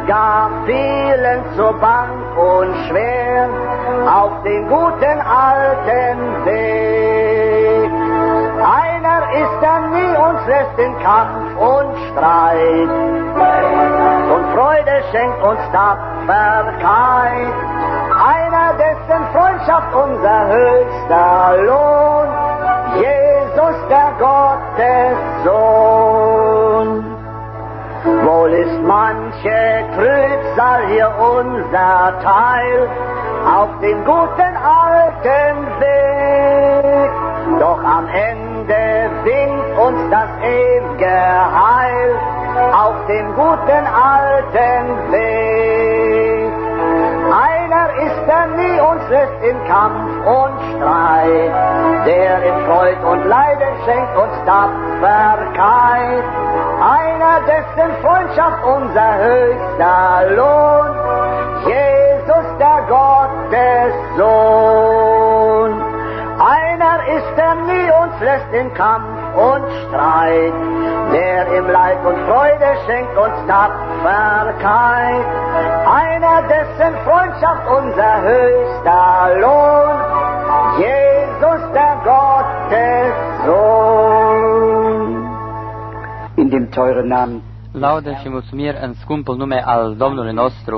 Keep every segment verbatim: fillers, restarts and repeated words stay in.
gab vielen zur Bank und schwer auf den guten alten Weg. Einer ist er nie und lässt den Kampf und Streit und Freude schenkt uns Tapferkeit. Einer, dessen Freundschaft unser höchster Lohn, Jesus der Gottessohn. Wohl ist manche Trübsal hier unser Teil auf dem guten alten Weg, doch am Ende winkt uns das ewige Heil auf dem guten alten Weg. Einer ist er nie und lässt in Kampf und Streit, der in Freud und Leiden schenkt uns Tapferkeit. Einer, dessen Freundschaft unser höchster Lohn, Jesus der Gottessohn. Einer ist er nie und lässt in Kampf und Streit, der im Leid und Freude schenkt uns Tapferkeit. Einer, dessen Freundschaft unser höchster Lohn, Jesus der Gottessohn. In dem teuren Namen Laudă și mulțumiri în scumpul nume al Domnului nostru.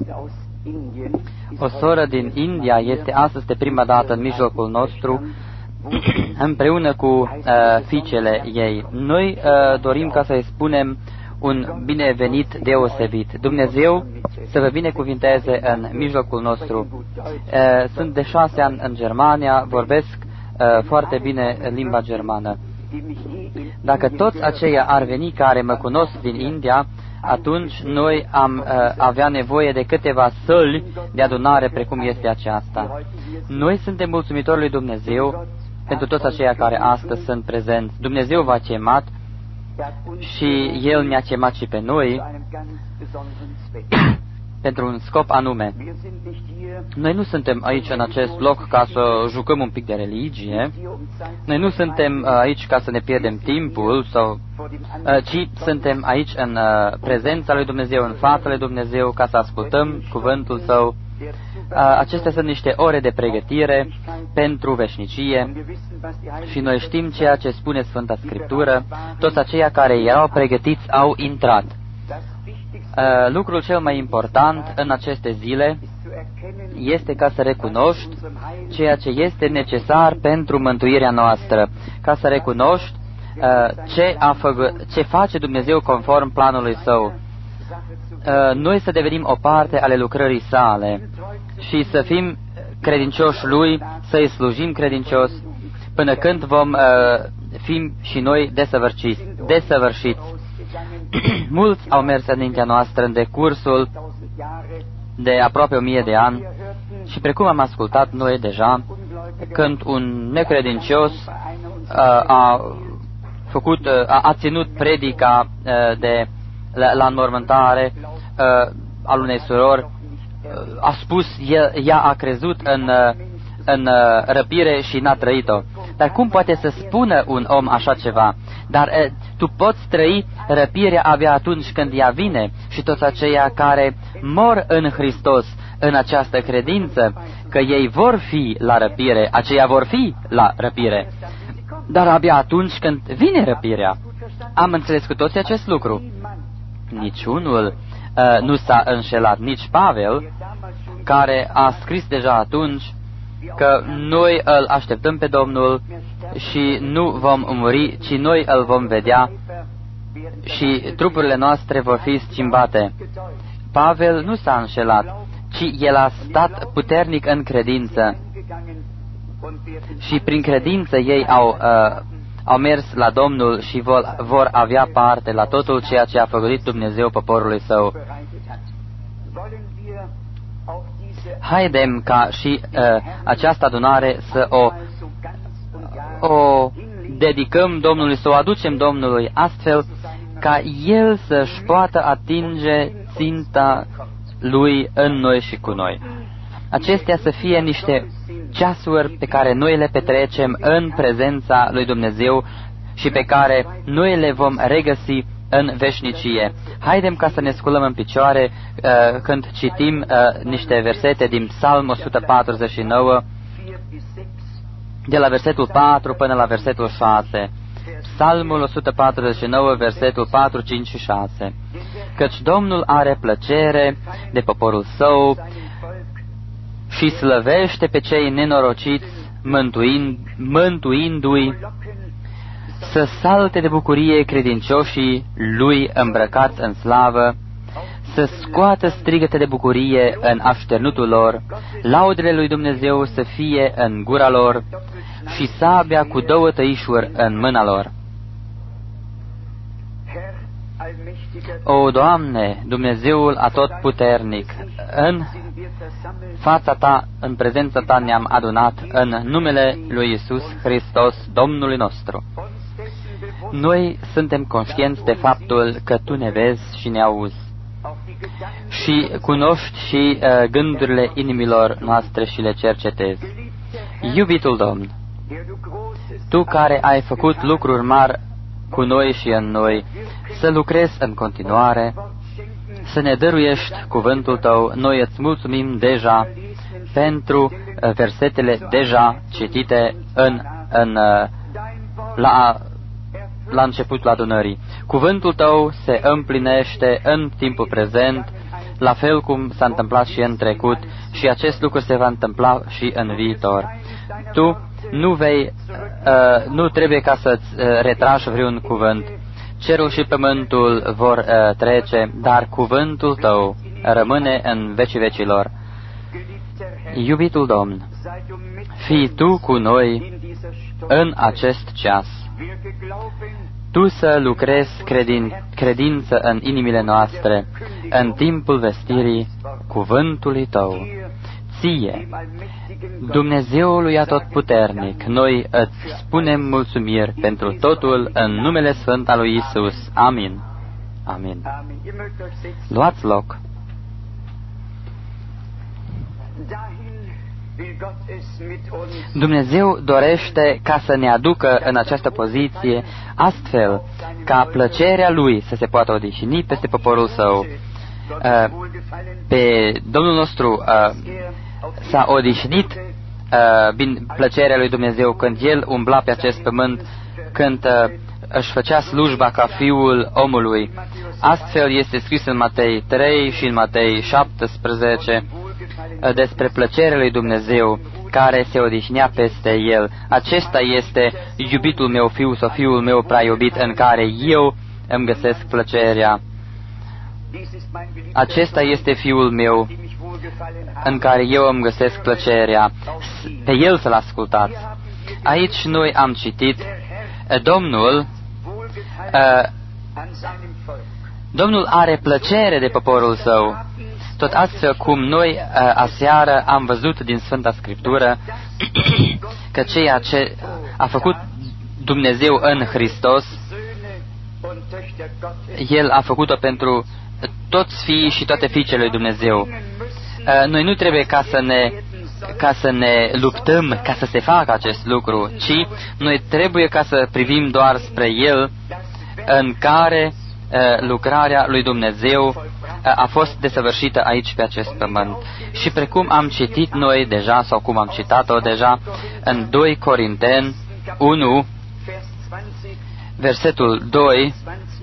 O soră din India este astăzi de prima dată în mijlocul nostru, împreună cu uh, fiicele ei. Noi uh, dorim ca să-i spunem un binevenit deosebit. Dumnezeu să vă binecuvinteze în mijlocul nostru. Uh, sunt de șase ani în Germania, vorbesc uh, foarte bine limba germană. Dacă toți aceia ar veni care mă cunosc din India, atunci noi am uh, avea nevoie de câteva săli de adunare precum este aceasta. Noi suntem mulțumitori lui Dumnezeu pentru toți aceia care astăzi sunt prezenți. Dumnezeu v-a chemat și El ne-a chemat și pe noi pentru un scop anume. Noi nu suntem aici în acest loc ca să jucăm un pic de religie. Noi nu suntem aici ca să ne pierdem timpul, sau, ci suntem aici în prezența lui Dumnezeu, în fața lui Dumnezeu, ca să ascultăm cuvântul Său. Acestea sunt niște ore de pregătire pentru veșnicie și noi știm ceea ce spune Sfânta Scriptură. Toți aceia care erau pregătiți au intrat. Lucrul cel mai important în aceste zile este ca să recunoști ceea ce este necesar pentru mântuirea noastră, ca să recunoști ce, a făcut, ce face Dumnezeu conform planului Său. Noi să devenim o parte ale lucrării Sale și să fim credincioși Lui, să-i slujim credincios, până când vom fi și noi desăvârșiți. desăvârșiți. Mulți au mers înaintea noastră în decursul de aproape o mie de ani și precum am ascultat noi deja, când un necredincios uh, a făcut, uh, a, a ținut predica uh, de la, la înmormântare uh, al unei surori, uh, a spus, el, ea a crezut în, uh, în uh, răpire și n-a trăit-o. Dar cum poate să spună un om așa ceva? Dar uh, tu poți trăi răpirea abia atunci când ea vine, și toți aceia care mor în Hristos în această credință, că ei vor fi la răpire, aceia vor fi la răpire. Dar abia atunci când vine răpirea. Am înțeles cu toții acest lucru. Niciunul uh, nu s-a înșelat, nici Pavel, care a scris deja atunci că noi îl așteptăm pe Domnul și nu vom muri, ci noi îl vom vedea și trupurile noastre vor fi schimbate. Pavel nu s-a înșelat, ci el a stat puternic în credință și prin credință ei au, uh, au mers la Domnul și vor, vor avea parte la totul ceea ce a făcut Dumnezeu poporului Său. Haidem ca și uh, această adunare să o, o dedicăm Domnului, să o aducem Domnului, astfel ca El să-și poată atinge ținta Lui în noi și cu noi. Acestea să fie niște ceasuri pe care noi le petrecem în prezența lui Dumnezeu și pe care noi le vom regăsi în veșnicie. Haidem ca să ne sculăm în picioare uh, când citim uh, niște versete din Psalm o sută patruzeci și nouă, de la versetul patru până la versetul șase. Psalmul o sută patruzeci și nouă, versetul patru, cinci și șase. Căci Domnul are plăcere de poporul său și slăvește pe cei nenorociți, mântuind, mântuindu-i, să salte de bucurie credincioșii lui îmbrăcați în slavă, să scoată strigăte de bucurie în așternutul lor, laudele lui Dumnezeu să fie în gura lor și sabia cu două tăișuri în mâna lor. O, Doamne, Dumnezeul atotputernic, în fața Ta, în prezența Ta ne-am adunat în numele lui Iisus Hristos, Domnului nostru. Noi suntem conștienți de faptul că Tu ne vezi și ne auzi și cunoști și uh, gândurile inimilor noastre și le cercetezi. Iubitul Domn, Tu care ai făcut lucruri mari cu noi și în noi, să lucrezi în continuare, să ne dăruiești cuvântul Tău. Noi îți mulțumim deja pentru versetele deja citite în, în, la, la începutul adunării. Cuvântul Tău se împlinește în timpul prezent, la fel cum s-a întâmplat și în trecut, și acest lucru se va întâmpla și în viitor. Tu nu vei, uh, nu trebuie ca să-ți uh, retragi vreun cuvânt. Cerul și pământul vor uh, trece, dar cuvântul Tău rămâne în vecii vecilor. Iubitul Domn, fii Tu cu noi în acest ceas. Tu să lucrezi credin, credință în inimile noastre, în timpul vestirii cuvântului Tău. Ție, Dumnezeului atotputernic, noi îți spunem mulțumiri pentru totul în numele sfânt al lui Isus. Amin. Amin. Luați loc. Dumnezeu dorește ca să ne aducă în această poziție, astfel ca plăcerea Lui să se poată odihni peste poporul Său. Pe Domnul nostru s-a odihnit plăcerea lui Dumnezeu când El umbla pe acest pământ, când își făcea slujba ca Fiul omului. Astfel este scris în Matei trei și în Matei șaptesprezece despre plăcerea lui Dumnezeu care se odihnea peste El. Acesta este iubitul meu fiu sau fiul meu prea iubit, în care eu îmi găsesc plăcerea. Acesta este fiul meu în care eu îmi găsesc plăcerea. Pe El să-L ascultați. Aici noi am citit Domnul uh, Domnul are plăcere de poporul Său. Tot astfel cum noi uh, aseară am văzut din Sfânta Scriptură că ceea ce a făcut Dumnezeu în Hristos, El a făcut-o pentru toți fiii și toate fiicele lui Dumnezeu. Uh, noi nu trebuie ca să ne ca să ne luptăm ca să se facă acest lucru, ci noi trebuie ca să privim doar spre El, în care uh, lucrarea lui Dumnezeu uh, a fost desăvârșită aici pe acest pământ. Și precum am citit noi deja, sau cum am citat-o deja, în doi Corinteni unu, versetul doi,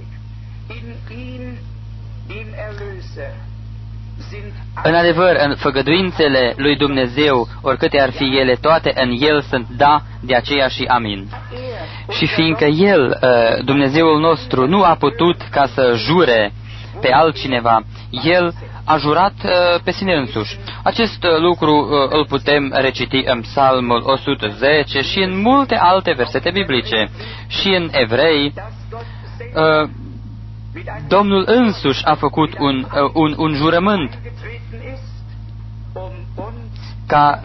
în adevăr, în făgăduințele lui Dumnezeu, oricâte ar fi ele, toate în El sunt da, de aceea și amin. Și fiindcă El, Dumnezeul nostru, nu a putut ca să jure pe altcineva, El a jurat pe sine însuși. Acest lucru îl putem reciti în Psalmul o sută zece și în multe alte versete biblice. Și în Evrei, Domnul însuși a făcut un, un, un jurământ ca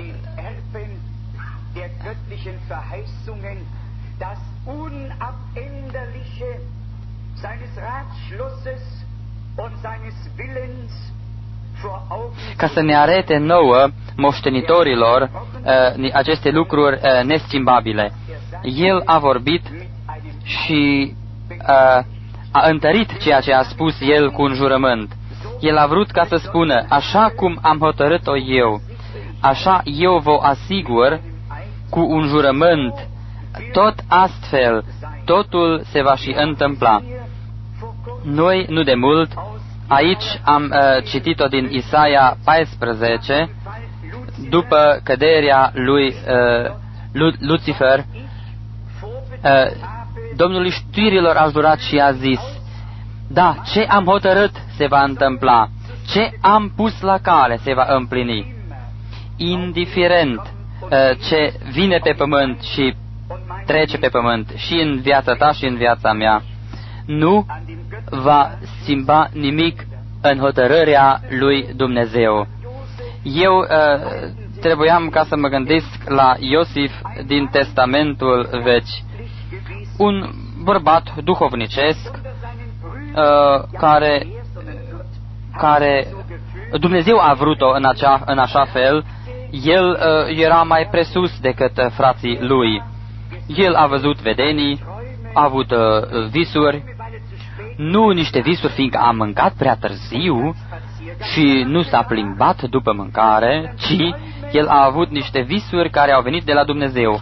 ca să ne arete nouă, moștenitorilor, aceste lucruri neschimbabile. El a vorbit și a întărit ceea ce a spus el cu un jurământ. El a vrut ca să spună, așa cum am hotărât-o eu, așa eu vă asigur cu un jurământ, tot astfel, totul se va și întâmpla. Noi, nu de mult, aici am uh, citit-o din Isaia paisprezece, după căderea lui uh, Lu- Lucifer, uh, Domnul știrilor a jurat și a zis, da, ce am hotărât se va întâmpla, ce am pus la cale se va împlini. Indiferent uh, ce vine pe pământ și trece pe pământ, și în viața ta și în viața mea, nu va schimba nimic în hotărârea lui Dumnezeu. Eu uh, trebuiam ca să mă gândesc la Iosif din Testamentul Vechi, un bărbat duhovnicesc uh, care, care Dumnezeu a vrut-o în, acea, în așa fel. El uh, era mai presus decât uh, frații lui. El a văzut vedenii, a avut uh, visuri, nu niște visuri fiindcă a mâncat prea târziu și nu s-a plimbat după mâncare, ci el a avut niște visuri care au venit de la Dumnezeu.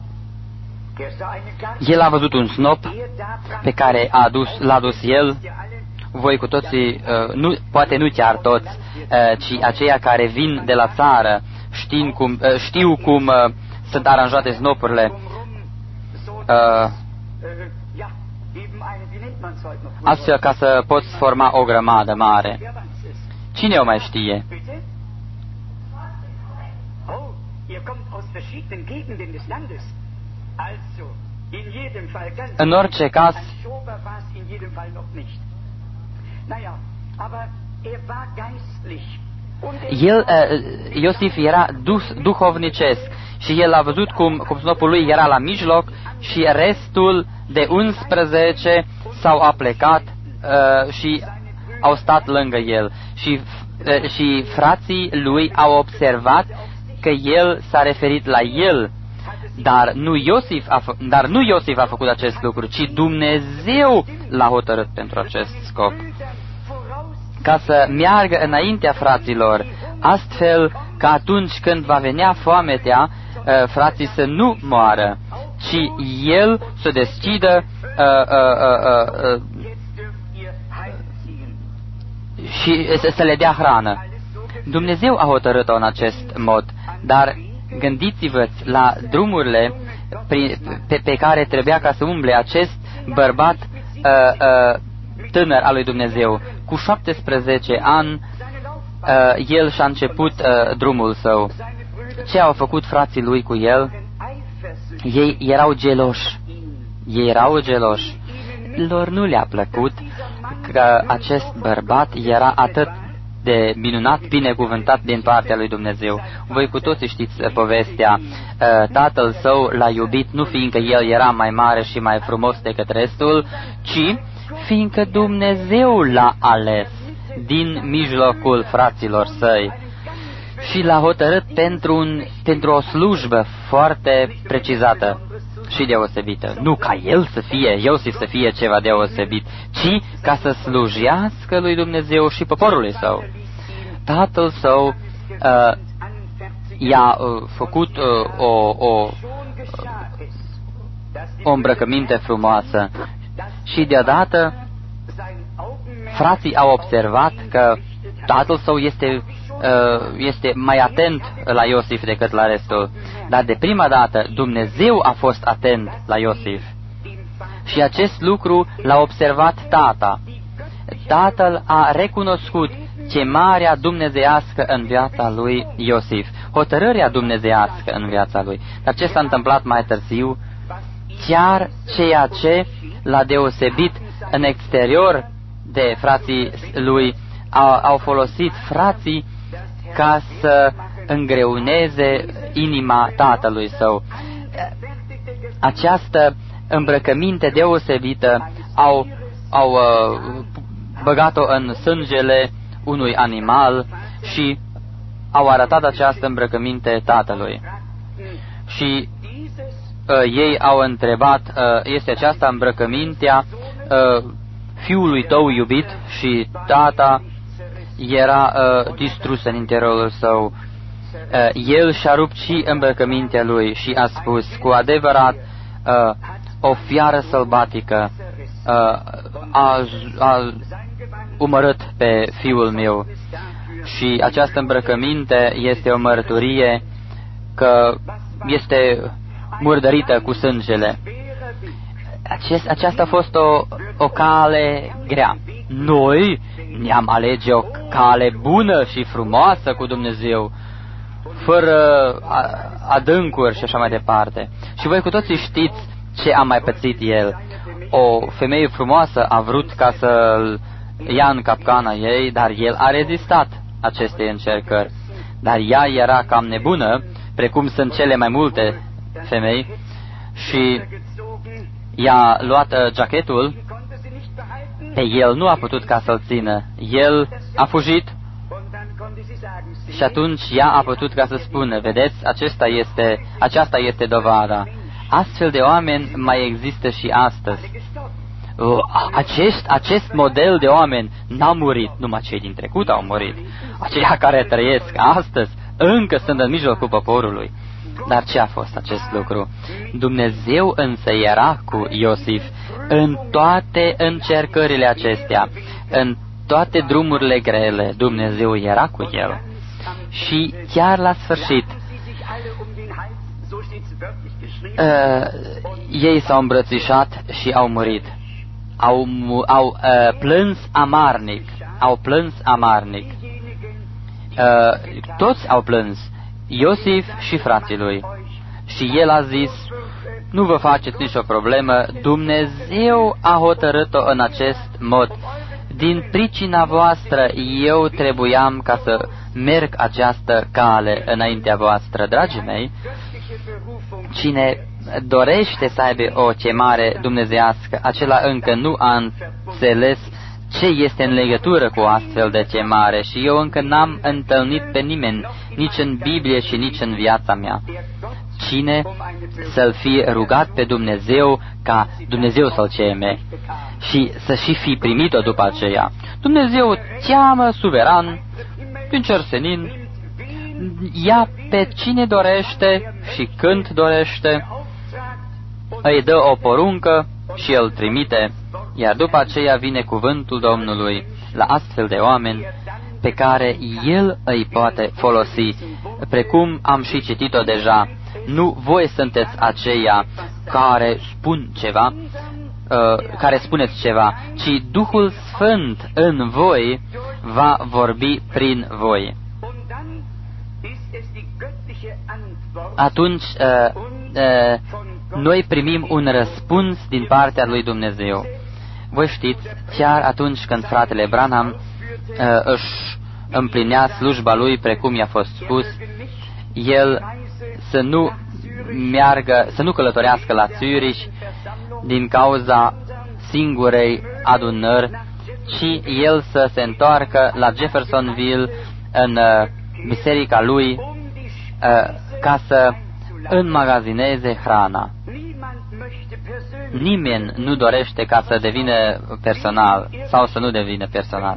El a văzut un snop pe care a dus, l-a dus el. Voi cu toții, uh, nu, poate nu chiar toți, uh, ci aceia care vin de la țară, știu cum, uh, știu cum uh, sunt aranjate snopurile. Uh, astfel ca să poți forma o grămadă mare. Cine o mai știe? În orice caz, el, uh, Iosif era duh, duhovnicesc și el a văzut cum, cum snopul lui era la mijloc și restul de unsprezece s-au aplecat uh, și au stat lângă el. Și, uh, și frații lui au observat că el s-a referit la el. Dar nu Iosif a, fă, dar nu Iosif a făcut acest lucru, ci Dumnezeu l-a hotărât pentru acest scop. Ca să meargă înaintea fraților, astfel că atunci când va venea foametea, frații să nu moară, ci el să deschidă uh, uh, uh, uh, și să le dea hrană. Dumnezeu a hotărât-o în acest mod, dar gândiți-vă la drumurile pe, pe care trebuia ca să umble acest bărbat uh, uh, tânăr al lui Dumnezeu. Cu șaptesprezece ani uh, el și-a început uh, drumul său. Ce au făcut frații lui cu el? Ei erau geloși. Ei erau geloși. Lor nu le-a plăcut că acest bărbat era atât de minunat, binecuvântat din partea lui Dumnezeu. Voi cu toții știți povestea. Tatăl său l-a iubit nu fiindcă el era mai mare și mai frumos decât restul, ci fiindcă Dumnezeu l-a ales din mijlocul fraților săi și l-a hotărât pentru, un, pentru o slujbă foarte precizată și deosebită. Nu ca el să fie, Iosif să fie ceva deosebit, ci ca să slujească lui Dumnezeu și poporului său. Tatăl său uh, i-a uh, făcut uh, o, o, o îmbrăcăminte frumoasă și deodată frații au observat că tatăl său este, uh, este mai atent la Iosif decât la restul. Dar de prima dată Dumnezeu a fost atent la Iosif. Și acest lucru l-a observat tata. Tatăl a recunoscut chemarea dumnezeiască în viața lui Iosif, hotărârea dumnezeiască în viața lui. Dar ce s-a întâmplat mai târziu? Chiar ceea ce l-a deosebit în exterior de frații lui, au, au folosit frații ca să îngreuneze inima tatălui său. Această îmbrăcăminte deosebită au, au uh, băgat-o în sângele unui animal și au arătat această îmbrăcăminte tatălui. Și uh, ei au întrebat, uh, este aceasta îmbrăcămintea uh, fiului tău iubit și tata era uh, distrus în interiorul său. Uh, el și-a rupt și îmbrăcămintea lui și a spus, cu adevărat, uh, o fiară sălbatică uh, a, a umărât pe fiul meu. Și această îmbrăcăminte este o mărturie că este murdărită cu sângele. Acest, aceasta a fost o, o cale grea. Noi ne-am alege o cale bună și frumoasă cu Dumnezeu, fără adâncuri și așa mai departe. Și voi cu toții știți ce a mai pățit el. O femeie frumoasă a vrut ca să-l ia în capcana ei, dar el a rezistat acestei încercări. Dar ea era cam nebună, precum sunt cele mai multe femei, și i-a luat uh, jachetul, pe el nu a putut ca să-l țină. El a fugit și atunci ea a putut ca să spună, vedeți, acesta este, aceasta este dovada. Astfel de oameni mai există și astăzi. Uh, acest, acest model de oameni n-a murit, numai cei din trecut au murit. Aceia care trăiesc astăzi încă sunt în mijlocul poporului. Dar ce a fost acest lucru? Dumnezeu însă era cu Iosif în toate încercările acestea, în toate drumurile grele. Dumnezeu era cu el. Și chiar la sfârșit, uh, ei s-au îmbrățișat și au murit. Au, au uh, plâns amarnic, au plâns amarnic. Uh, toți au plâns, Iosif și frații lui. Și el a zis, nu vă faceți nicio problemă, Dumnezeu a hotărât-o în acest mod. Din pricina voastră eu trebuiam ca să merg această cale înaintea voastră. Dragii mei, cine dorește să aibă o chemare dumnezeiască, acela încă nu a înțeles ce este în legătură cu o astfel de chemare și eu încă n-am întâlnit pe nimeni, nici în Biblie și nici în viața mea. Cine să-L fie rugat pe Dumnezeu ca Dumnezeu să-L cheme și să și fi primit-o după aceea. Dumnezeu cheamă suveran, din cer senin, ia pe cine dorește și când dorește, îi dă o poruncă și El trimite, iar după aceea vine cuvântul Domnului la astfel de oameni pe care El îi poate folosi. Precum am și citit-o deja, nu voi sunteți aceia care spun ceva, uh, care spuneți ceva, ci Duhul Sfânt în voi va vorbi prin voi. Atunci uh, uh, noi primim un răspuns din partea lui Dumnezeu. Voi știți, chiar atunci când fratele Branham uh, își împlinea slujba lui precum i-a fost spus, el să nu meargă, să nu călătorească la Zurich din cauza singurei adunări, ci el să se întoarcă la Jeffersonville în uh, biserica lui uh, ca să înmagazineze hrana. Nimeni nu dorește ca să devină personal sau să nu devină personal.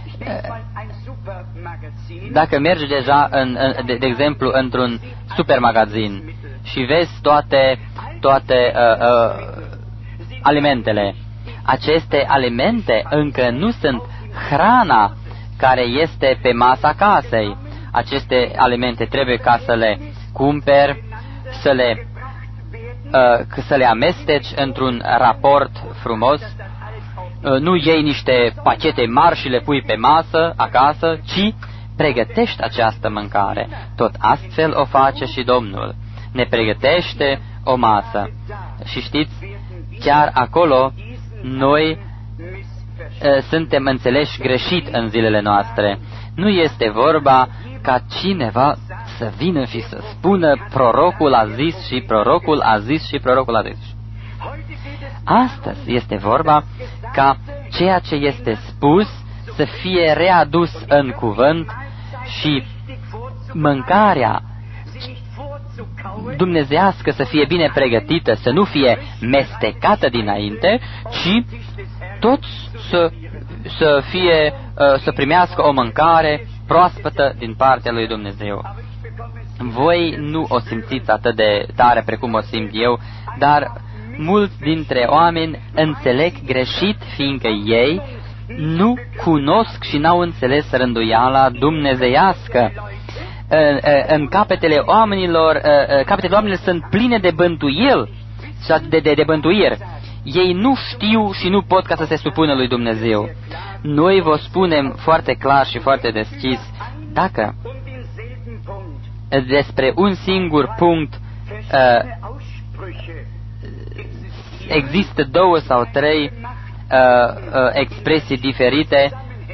Dacă mergi deja, în, în, de, de exemplu, într-un supermagazin și vezi toate, toate uh, uh, alimentele, aceste alimente încă nu sunt hrana care este pe masa casei. Aceste alimente trebuie ca să le cumperi, să le, uh, să le amesteci într-un raport frumos. Uh, nu iei niște pachete mari și le pui pe masă acasă, ci pregătești această mâncare. Tot astfel o face și Domnul. Ne pregătește o masă. Și știți, chiar acolo noi uh, suntem înțeleși greșit în zilele noastre. Nu este vorba ca cineva să vină și să spună prorocul a zis și prorocul a zis și prorocul a zis. Astăzi este vorba ca ceea ce este spus să fie readus în cuvânt și mâncarea dumnezeiască să fie bine pregătită, să nu fie mestecată dinainte, ci toți să, să fie, să primească o mâncare proaspătă din partea lui Dumnezeu. Voi nu o simțiți atât de tare precum o simt eu, dar mulți dintre oameni înțeleg greșit, fiindcă ei nu cunosc și n-au înțeles rânduiala dumnezeiască. În capetele oamenilor, capetele oamenilor sunt pline de bântuieli, de, de, de bântuiri. Ei nu știu și nu pot ca să se supună lui Dumnezeu. Noi vă spunem foarte clar și foarte deschis, dacă despre un singur punct uh, există două sau trei uh, uh, expresii diferite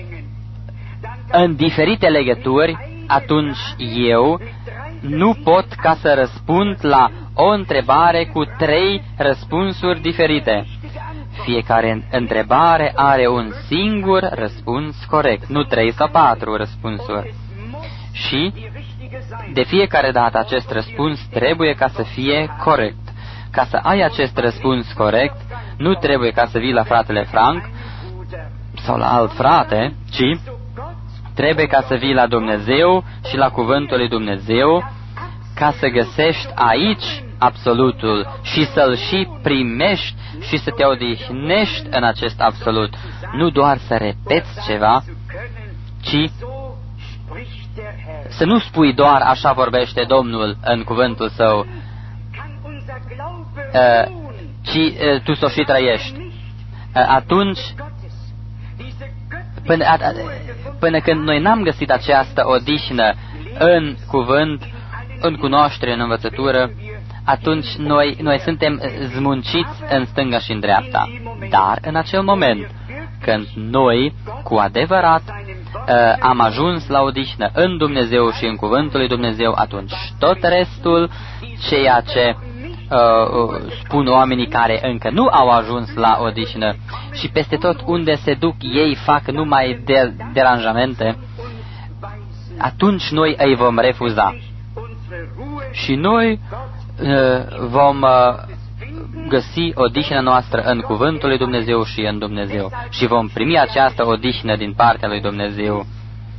în diferite legături, atunci eu nu pot ca să răspund la o întrebare cu trei răspunsuri diferite. Fiecare întrebare are un singur răspuns corect, nu trei sau patru răspunsuri. Și de fiecare dată acest răspuns trebuie ca să fie corect. Ca să ai acest răspuns corect, nu trebuie ca să vii la fratele Frank sau la alt frate, ci trebuie ca să vii la Dumnezeu și la cuvântul lui Dumnezeu, ca să găsești aici absolutul și să-l și primești și să te odihnești în acest absolut. Nu doar să repeți ceva, ci să nu spui doar așa vorbește Domnul în cuvântul Său, uh, ci uh, tu s-o și trăiești. Uh, atunci, până, uh, până când noi n-am găsit această odihnă în cuvânt, în cunoaștere, în învățătură, atunci noi, noi suntem zmunciți în stânga și în dreapta. Dar în acel moment, când noi, cu adevărat, uh, am ajuns la odihnă în Dumnezeu și în cuvântul lui Dumnezeu, atunci tot restul, ceea ce uh, spun oamenii care încă nu au ajuns la odihnă și peste tot unde se duc ei fac numai de deranjamente, atunci noi îi vom refuza. Și noi uh, vom uh, găsi odihna noastră în cuvântul lui Dumnezeu și în Dumnezeu și vom primi această odihnă din partea lui Dumnezeu.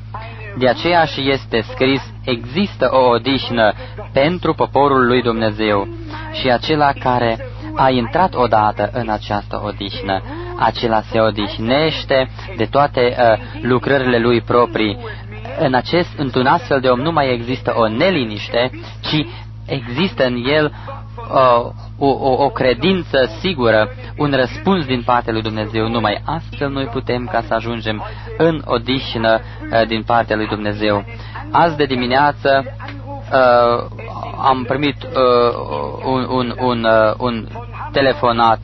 De aceea și este scris, există o odihnă pentru poporul lui Dumnezeu și acela care a intrat odată în această odihnă, acela se odihnește de toate uh, lucrările lui proprii. În acest, într-un astfel de om nu mai există o neliniște, ci există în el uh, o, o, o credință sigură, un răspuns din partea lui Dumnezeu. Numai astfel noi putem ca să ajungem în odihnă uh, din partea lui Dumnezeu. Azi de dimineață uh, am primit uh, un, un, un, uh, un telefonat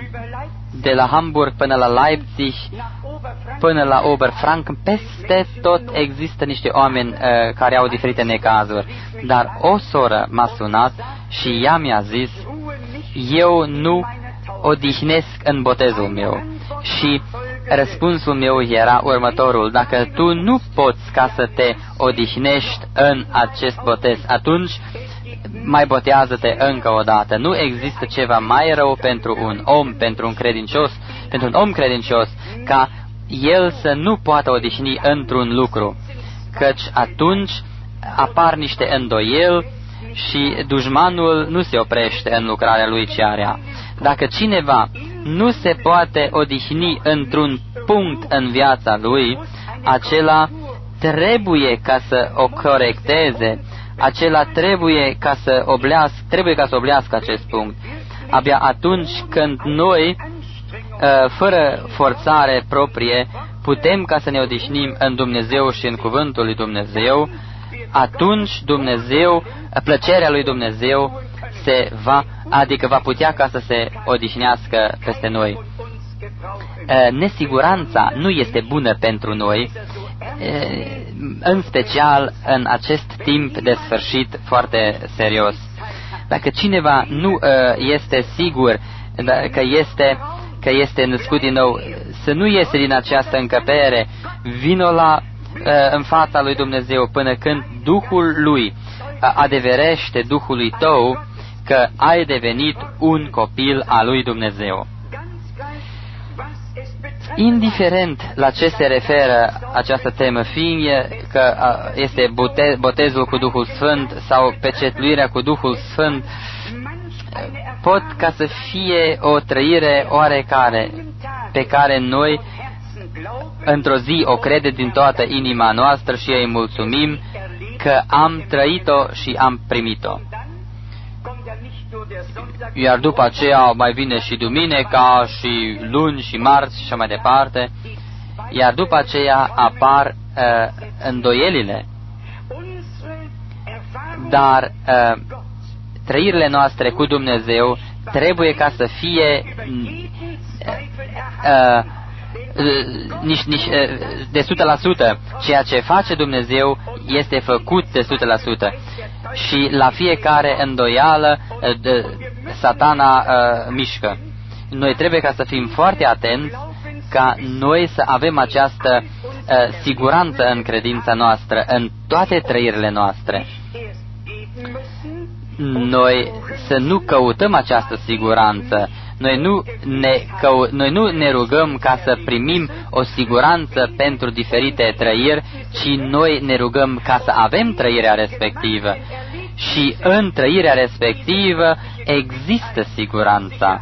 de la Hamburg până la Leipzig, până la Oberfranken, peste tot există niște oameni uh, care au diferite necazuri. Dar o soră m-a sunat și ea mi-a zis, eu nu odihnesc în botezul meu. Și răspunsul meu era următorul, dacă tu nu poți ca să te odihnești în acest botez, atunci mai botează-te încă o dată. Nu există ceva mai rău pentru un om, pentru un credincios, pentru un om credincios, ca el să nu poată odihni într-un lucru, căci atunci apar niște îndoieli și dușmanul nu se oprește în lucrarea lui ce are. Dacă cineva nu se poate odihni într-un punct în viața lui, acela trebuie ca să o corecteze, acela trebuie ca să oblească, trebuie ca să oblească acest punct. Abia atunci când noi, fără forțare proprie, putem ca să ne odihnim în Dumnezeu și în cuvântul lui Dumnezeu, atunci Dumnezeu, plăcerea lui Dumnezeu se va, adică va putea ca să se odihnească peste noi. Nesiguranța nu este bună pentru noi, în special în acest timp de sfârșit foarte serios. Dacă cineva nu este sigur că este, că este născut din nou, să nu iese din această încăpere, vino la, în fața lui Dumnezeu până când Duhul lui adeverește Duhului tău că ai devenit un copil al lui Dumnezeu. indiferent la ce se referă această temă, fie că este botezul cu Duhul Sfânt sau pecetluirea cu Duhul Sfânt, pot ca să fie o trăire oarecare pe care noi într-o zi o crede din toată inima noastră și îi mulțumim că am trăit-o și am primit-o. Iar după aceea mai vine și duminica și luni și marți și așa mai departe, iar după aceea apar uh, îndoielile. Dar uh, trăirile noastre cu Dumnezeu trebuie ca să fie uh, uh, nici, nici, uh, de o sută la sută. Ceea ce face Dumnezeu este făcut de o sută la sută. Și la fiecare îndoială uh, Satana uh, mișcă. Noi trebuie ca să fim foarte atenți ca noi să avem această uh, siguranță în credința noastră, în toate trăirile noastre. Noi să nu căutăm această siguranță. Noi nu, ne cău- noi nu ne rugăm ca să primim o siguranță pentru diferite trăiri, ci noi ne rugăm ca să avem trăirea respectivă. Și în trăirea respectivă există siguranța.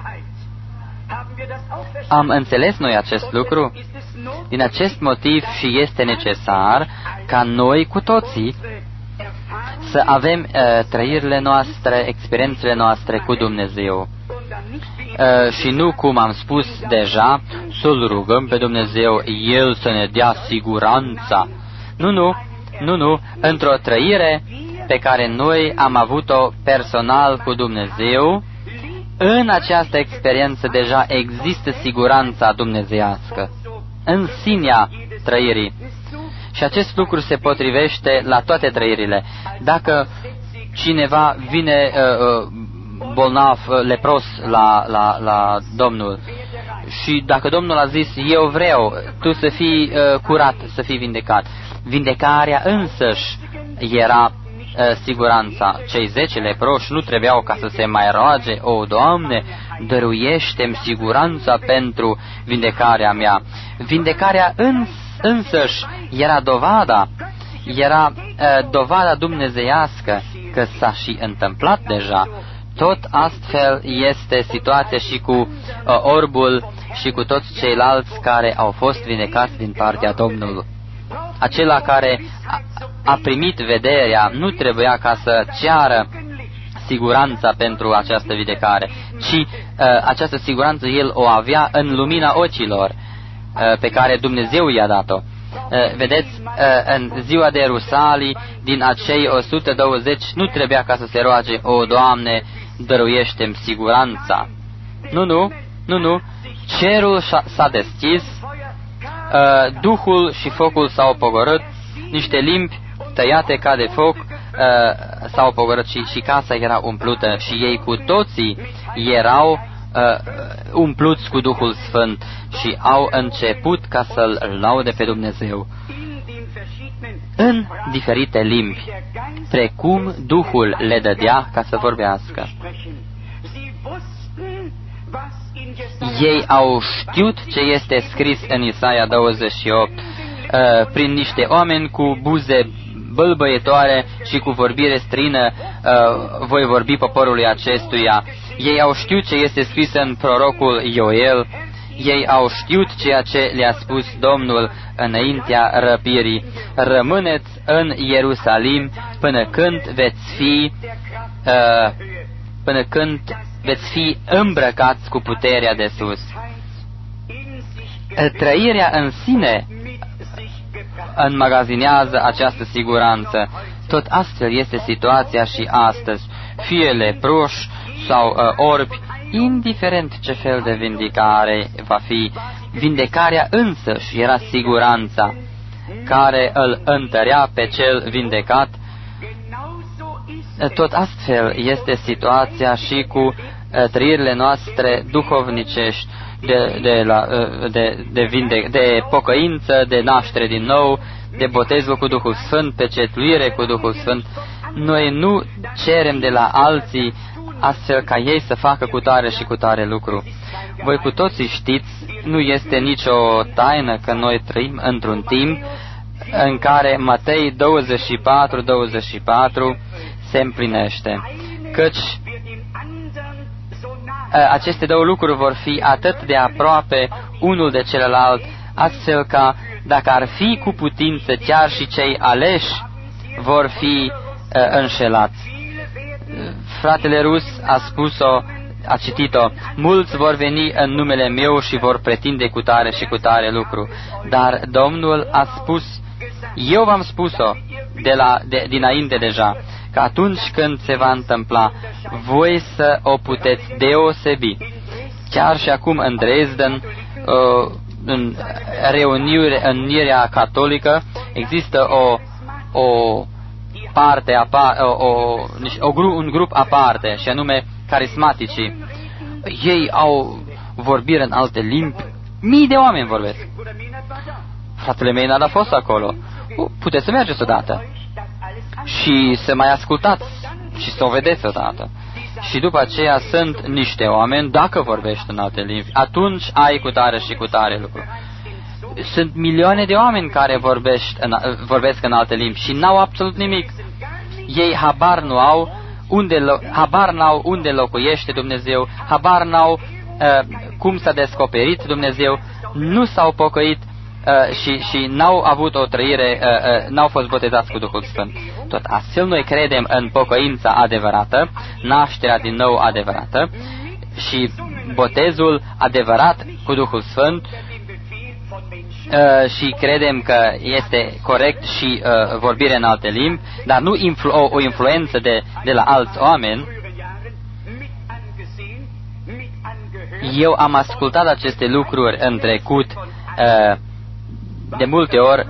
Am înțeles noi acest lucru? Din acest motiv și este necesar ca noi cu toții să avem uh, trăirile noastre, experiențele noastre cu Dumnezeu. Uh, și nu, cum am spus deja, să-L rugăm pe Dumnezeu, El să ne dea siguranța. Nu, nu, nu, nu, într-o trăire pe care noi am avut-o personal cu Dumnezeu, în această experiență deja există siguranța dumnezeiască, în sinea trăirii. Și acest lucru se potrivește la toate trăirile. Dacă cineva vine uh, bolnav, lepros la, la, la Domnul și dacă Domnul a zis, eu vreau, tu să fii uh, curat, să fii vindecat, vindecarea însăși era uh, siguranța. Cei zece leproși nu trebuiau ca să se mai roage, o, Doamne, dăruiește-mi siguranța pentru vindecarea mea. Vindecarea însă însăși era dovada, era uh, dovada dumnezeiască că s-a și întâmplat deja. Tot astfel este situația și cu uh, orbul și cu toți ceilalți care au fost vindecați din partea Domnului. Acela care a, a primit vederea nu trebuia ca să ceară siguranța pentru această vindecare, ci uh, această siguranță el o avea în lumina ochilor pe care Dumnezeu i-a dat-o. Vedeți, în ziua de Ierusalim, din acei o sută douăzeci, nu trebuia ca să se roage, o, Doamne, dăruiește-mi siguranța. Nu, nu, nu, nu, cerul s-a deschis, Duhul și focul s-au pogorât, niște limbi tăiate ca de foc s-au pogorât și, și casa era umplută și ei cu toții erau Uh, umpluți cu Duhul Sfânt și au început ca să-L laude pe Dumnezeu în diferite limbi, precum Duhul le dădea ca să vorbească. Ei au știut ce este scris în Isaia douăzeci și opt, uh, prin niște oameni cu buze bâlbăietoare și cu vorbire străină uh, voi vorbi poporului acestuia. Ei au știut ce este scris în prorocul Ioel, ei au știut ceea ce le-a spus Domnul înaintea răpirii. Rămâneți în Ierusalim până când veți fi uh, până când veți fi îmbrăcați cu puterea de sus. Trăirea în sine înmagazinează această siguranță. Tot astfel este situația și astăzi. Fie leproși sau uh, orbi, indiferent ce fel de vindecare va fi, vindecarea însăși era siguranța care îl întărea pe cel vindecat. Tot astfel este situația și cu uh, trăirile noastre duhovnicești, de, de, la, uh, de, de, vinde, de pocăință, de naștere din nou, de botezul cu Duhul Sfânt, pecetluire cu Duhul Sfânt. Noi nu cerem de la alții astfel ca ei să facă cu tare și cu tare lucru. Voi cu toții știți, nu este nicio taină că noi trăim într-un timp în care Matei douăzeci și patru, douăzeci și patru se împlinește. Căci aceste două lucruri vor fi atât de aproape unul de celălalt, astfel ca, dacă ar fi cu putință, chiar și cei aleși vor fi uh, înșelați. Fratele Rus a spus-o, a citit-o: mulți vor veni în numele meu și vor pretinde cu tare și cu tare lucru. Dar Domnul a spus, eu v-am spus-o de la, de, dinainte deja, că atunci când se va întâmpla, voi să o puteți deosebi. Chiar și acum în Dresden, uh, în reunirea catolică, există o, o parte, apa, o, o, o, un grup aparte, și anume carismaticii. Ei au vorbire în alte limbi, mii de oameni vorbesc. Fratele Maynard a fost acolo. Puteți să mergeți odată și să mai ascultați și să o vedeți odată. Și după aceea sunt niște oameni, dacă vorbești în alte limbi, atunci ai cu tare și cu tare lucru. Sunt milioane de oameni care vorbești în, vorbesc în alte limbi și n-au absolut nimic. Ei habar nu au unde, habar n-au unde locuiește Dumnezeu, habar n-au uh, cum s-a descoperit Dumnezeu, nu s-au pocăit uh, și, și n-au avut o trăire, uh, uh, n-au fost botezați cu Duhul Sfânt. Tot astfel noi credem în pocăința adevărată, nașterea din nou adevărată și botezul adevărat cu Duhul Sfânt. Uh, și credem că este corect și uh, vorbire în alte limbi, dar nu influ- o, o influență de, de la alți oameni. Eu am ascultat aceste lucruri în trecut, uh, de multe ori,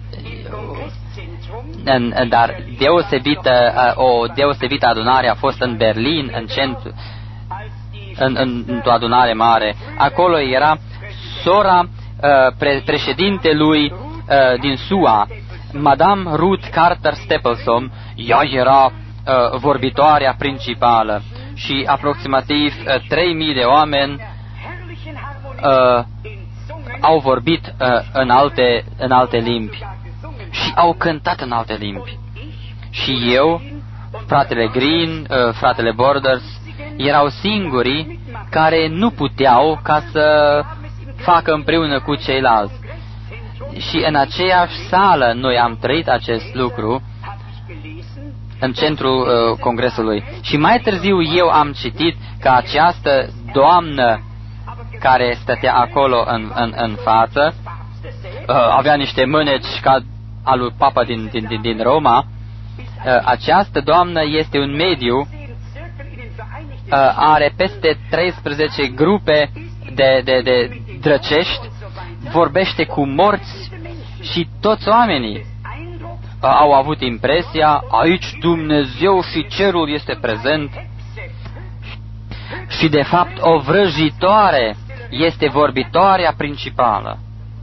în, dar deosebită, uh, o deosebită adunare a fost în Berlin, în centru, în, în, într-o adunare mare. Acolo era sora Pre- președintelui uh, din S U A, Madame Ruth Carter Stapleton. Ea era uh, vorbitoarea principală și aproximativ uh, trei mii de oameni uh, au vorbit uh, în, alte, în alte limbi și au cântat în alte limbi. Și eu, fratele Green, uh, fratele Borders, erau singurii care nu puteau ca să facă împreună cu ceilalți. Și în aceeași sală noi am trăit acest lucru, în centrul uh, congresului. Și mai târziu eu am citit că această doamnă care stătea acolo în, în, în față, uh, avea niște mâneci ca al lui Papa din, din, din, din Roma. Uh, această doamnă este un mediu, uh, are peste treisprezece grupe de, de, de drăcești, vorbește cu morți și toți oamenii uh, au avut impresia, aici Dumnezeu și cerul este prezent și de fapt o vrăjitoare este vorbitoarea principală.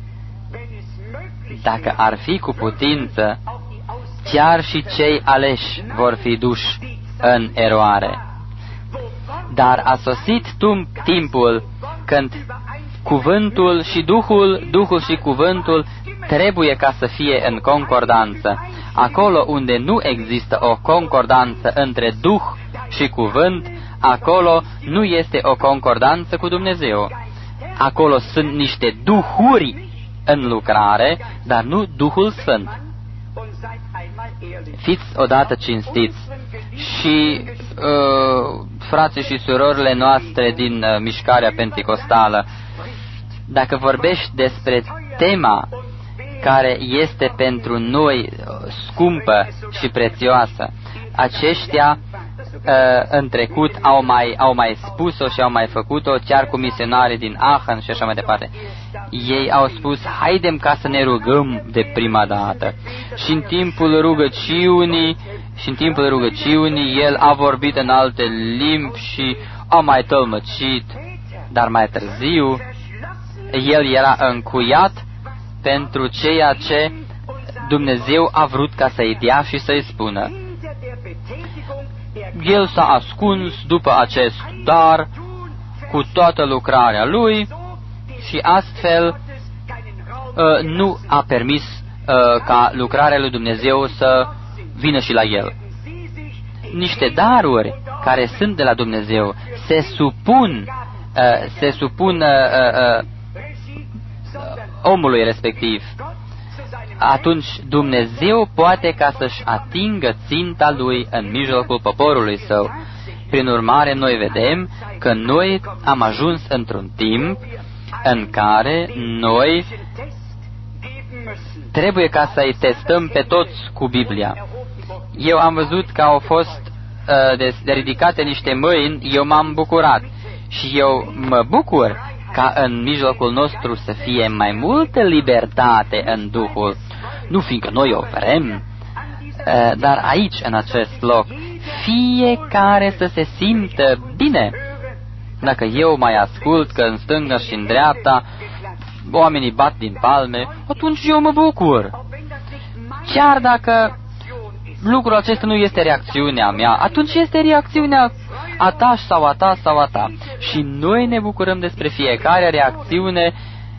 Dacă ar fi cu putință, chiar și cei aleși vor fi duși în eroare. Dar a sosit timpul când cuvântul și Duhul, Duhul și cuvântul trebuie ca să fie în concordanță. Acolo unde nu există o concordanță între Duh și cuvânt, acolo nu este o concordanță cu Dumnezeu. Acolo sunt niște duhuri în lucrare, dar nu Duhul Sfânt. Fiți odată cinstiți și uh, frații și surorile noastre din uh, mișcarea penticostală, dacă vorbești despre tema care este pentru noi scumpă și prețioasă, aceștia uh, în trecut au mai, au mai spus-o și au mai făcut-o, chiar cu misionarii din Aachen și așa mai departe. Ei au spus, haidem ca să ne rugăm de prima dată. Și în timpul rugăciunii, și în timpul rugăciunii, el a vorbit în alte limbi și a mai tălmăcit, dar mai târziu el era încuiat pentru ceea ce Dumnezeu a vrut ca să-i dea și să-i spună. El s-a ascuns după acest dar cu toată lucrarea lui și astfel nu a permis ca lucrarea lui Dumnezeu să vină și la el. Niște daruri care sunt de la Dumnezeu se supun, se supun omului respectiv. Atunci Dumnezeu poate ca să-și atingă ținta lui în mijlocul poporului său. Prin urmare, noi vedem că noi am ajuns într-un timp în care noi trebuie ca să-i testăm pe toți cu Biblia. Eu am văzut că au fost uh, de, de ridicate niște mâini, eu m-am bucurat și eu mă bucur ca în mijlocul nostru să fie mai multă libertate în Duhul, nu fiindcă noi o vrem, dar aici, în acest loc, fiecare să se simtă bine. Dacă eu mai ascult că în stânga și în dreapta oamenii bat din palme, atunci eu mă bucur. Chiar dacă lucrul acesta nu este reacțiunea mea, atunci este reacțiunea a ta sau a ta sau a ta. Și noi ne bucurăm despre fiecare reacțiune.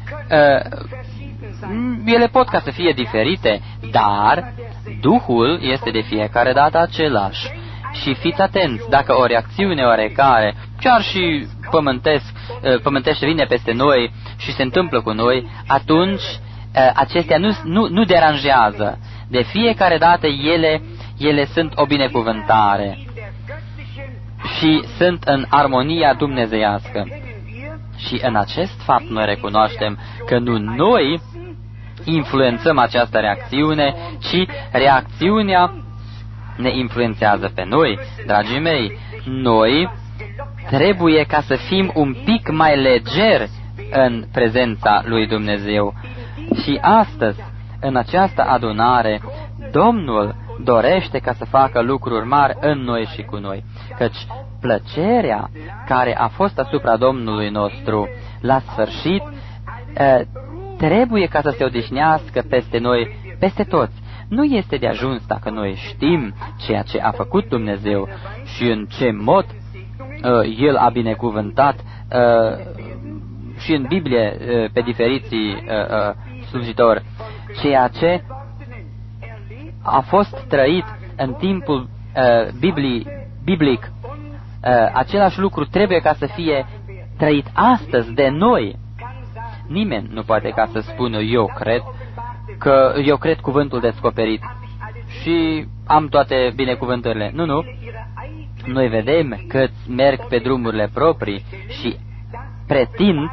Ele pot ca să fie diferite, dar Duhul este de fiecare dată același. Și fiți atenți, dacă o reacțiune oarecare, chiar și pământesc, pământește vine peste noi și se întâmplă cu noi, atunci acestea nu, nu, nu deranjează. De fiecare dată ele, ele sunt o binecuvântare și sunt în armonia dumnezeiască. Și în acest fapt noi recunoaștem că nu noi influențăm această reacțiune, ci reacțiunea ne influențează pe noi. Dragii mei, noi trebuie ca să fim un pic mai legeri în prezența lui Dumnezeu. Și astăzi, în această adunare, Domnul dorește ca să facă lucruri mari în noi și cu noi, căci plăcerea care a fost asupra Domnului nostru la sfârșit trebuie ca să se odihnească peste noi, peste toți. Nu este de ajuns dacă noi știm ceea ce a făcut Dumnezeu și în ce mod uh, El a binecuvântat uh, și în Biblie uh, pe diferiții uh, uh, slujitori, ceea ce a fost trăit în timpul uh, Biblii, biblic, uh, același lucru trebuie ca să fie trăit astăzi de noi. Nimeni nu poate ca să spună eu cred că eu cred cuvântul descoperit și am toate binecuvântările. Nu, nu. Noi vedem că merg pe drumurile proprii și pretind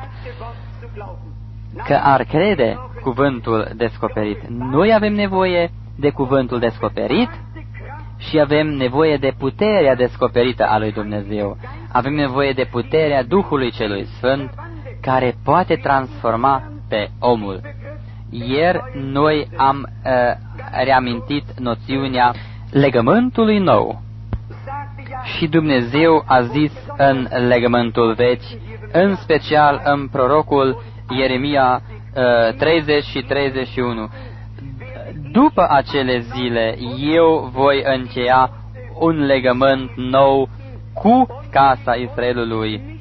că ar crede cuvântul descoperit. Noi avem nevoie de cuvântul descoperit și avem nevoie de puterea descoperită a lui Dumnezeu. Avem nevoie de puterea Duhului Celui Sfânt care poate transforma pe omul. Ieri noi am uh, reamintit noțiunea legământului nou. Și Dumnezeu a zis în legământul vechi, în special în prorocul Ieremia uh, treizeci și treizeci și unu. După acele zile eu voi încheia un legământ nou cu casa Israelului.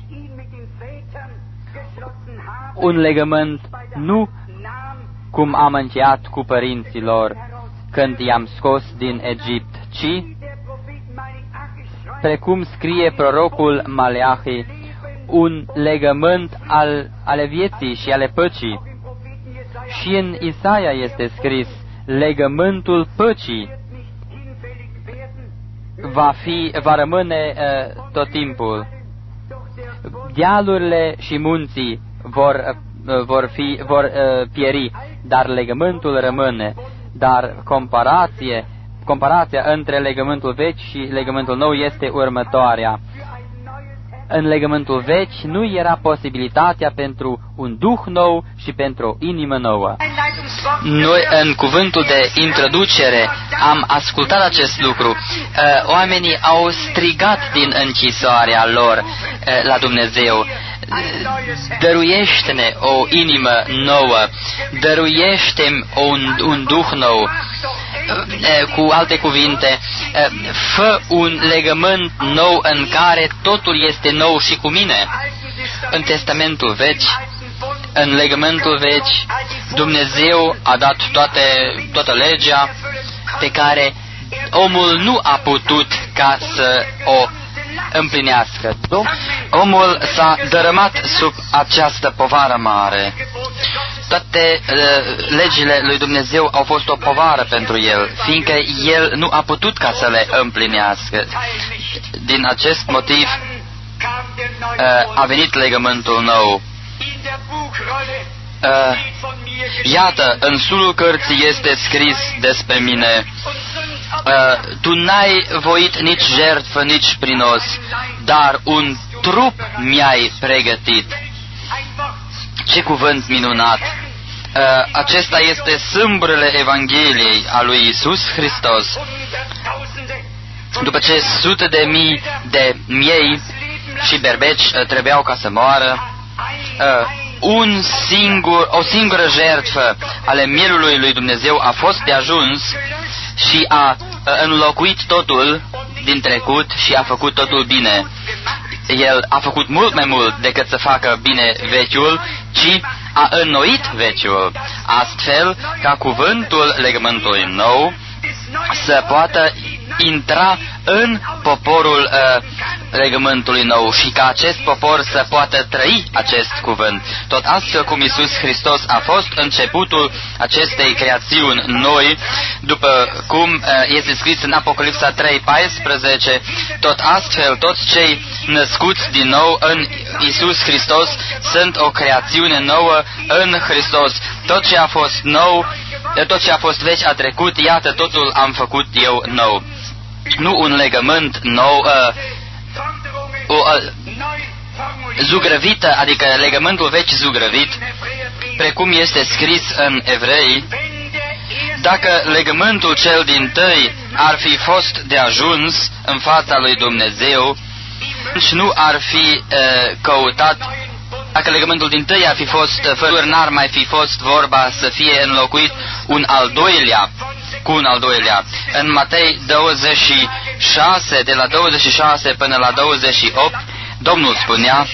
Un legământ nu cum am încheiat cu părinții lor când i-am scos din Egipt, ci, precum scrie prorocul Maleahi, un legământ al, ale vieții și ale păcii. Și în Isaia este scris, legământul păcii va, fi, va rămâne uh, tot timpul. Dealurile și munții vor, uh, vor, fi, vor uh, pieri, dar legământul rămâne. Dar comparație, comparația între legământul vechi și legământul nou este următoarea. În legământul vechi nu era posibilitatea pentru un duh nou și pentru o inimă nouă. Noi, în cuvântul de introducere, am ascultat acest lucru. Oamenii au strigat din închisoarea lor la Dumnezeu. Dăruiește-ne o inimă nouă, dăruiește-mi un, un duh nou. Cu alte cuvinte, fă un legământ nou în care totul este nou și cu mine. În Testamentul Vechi, în legământul vechi, Dumnezeu a dat toate, toată legea pe care omul nu a putut ca să o împlinească. Omul s-a dărâmat sub această povară mare. Toate uh, legile lui Dumnezeu au fost o povară pentru el, fiindcă el nu a putut ca să le împlinească. Din acest motiv uh, a venit legământul nou. Uh, iată, în sulul cărții este scris despre mine: uh, tu n-ai voit nici jertfă, nici prinos, dar un trup mi-ai pregătit. Ce cuvânt minunat! Uh, acesta este sâmbrele Evangheliei a lui Iisus Hristos. După ce sute de mii de miei și berbeci uh, trebuiau ca să moară, uh, un singur, o singură jertfă ale mielului lui Dumnezeu a fost de ajuns și a înlocuit totul din trecut și a făcut totul bine. El a făcut mult mai mult decât să facă bine vechiul, ci a înnoit vechiul, astfel ca cuvântul legământului nou să poată intra în poporul uh, legământului nou și ca acest popor să poată trăi acest cuvânt. Tot astfel cum Iisus Hristos a fost începutul acestei creațiuni noi, după cum uh, este scris în Apocalipsa trei paisprezece, tot astfel toți cei născuți din nou în Iisus Hristos sunt o creațiune nouă în Hristos. Tot ce a fost nou, tot ce a fost vechi a trecut, iată, totul am făcut eu nou. Nu un legământ nou, uh, o uh, zugrăvită, adică legământul vechi zugrăvit, precum este scris în Evrei: dacă legământul cel dintâi ar fi fost de ajuns în fața lui Dumnezeu, nici nu ar fi uh, căutat. Dacă legământul dintâi ar fi fost fără, n-ar mai fi fost vorba să fie înlocuit un al doilea cu un al doilea. În Matei douăzeci și șase, de la douăzeci și șase până la douăzeci și opt, Domnul spunea: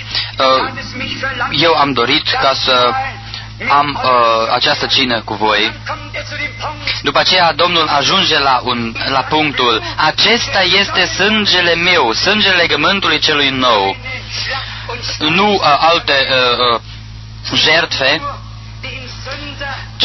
eu am dorit ca să am uh, această cină cu voi. După aceea Domnul ajunge la, un, la punctul: acesta este sângele meu, sângele legământului celui nou. Nu uh, alte uh, uh, jertfe, ci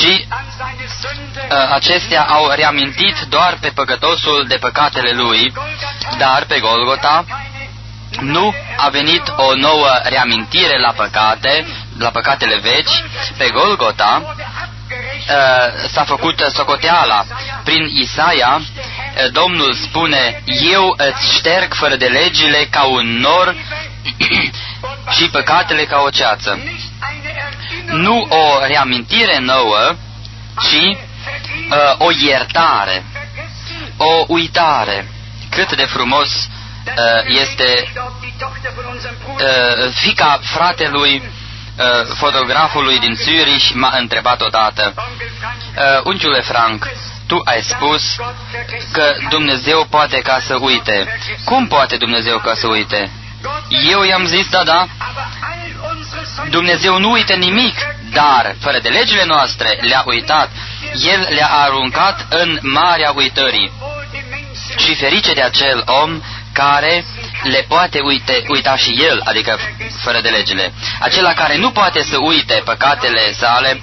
uh, acestea au reamintit doar pe păcătosul de păcatele lui, dar pe Golgota nu a venit o nouă reamintire la păcate, la păcatele vechi. Pe Golgota uh, s-a făcut socoteala. Prin Isaia, uh, Domnul spune: eu îți șterg fără de legile ca un nor și păcatele ca o ceață. Nu o reamintire nouă, ci uh, o iertare, o uitare. Cât de frumos uh, este uh, fiica fratelui, uh, fotografului din Zurich, m-a întrebat odată: uh, unchiule Frank, tu ai spus că Dumnezeu poate ca să uite. Cum poate Dumnezeu ca să uite? Eu i-am zis: da, da, Dumnezeu nu uită nimic, dar fără de legile noastre le-a uitat. El le-a aruncat în marea uitării. Și ferice de acel om care le poate uite, uita și el, adică fără de legile. Acela care nu poate să uite păcatele sale,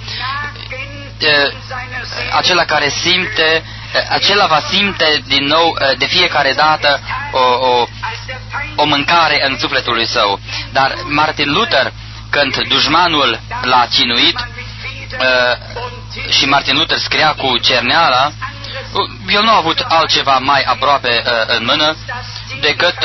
acela care simte, acela va simte din nou de fiecare dată o, o, o mâncare în sufletul lui său. Dar Martin Luther, când dușmanul l-a cinuit și Martin Luther scria cu cerneala, el nu a avut altceva mai aproape în mână decât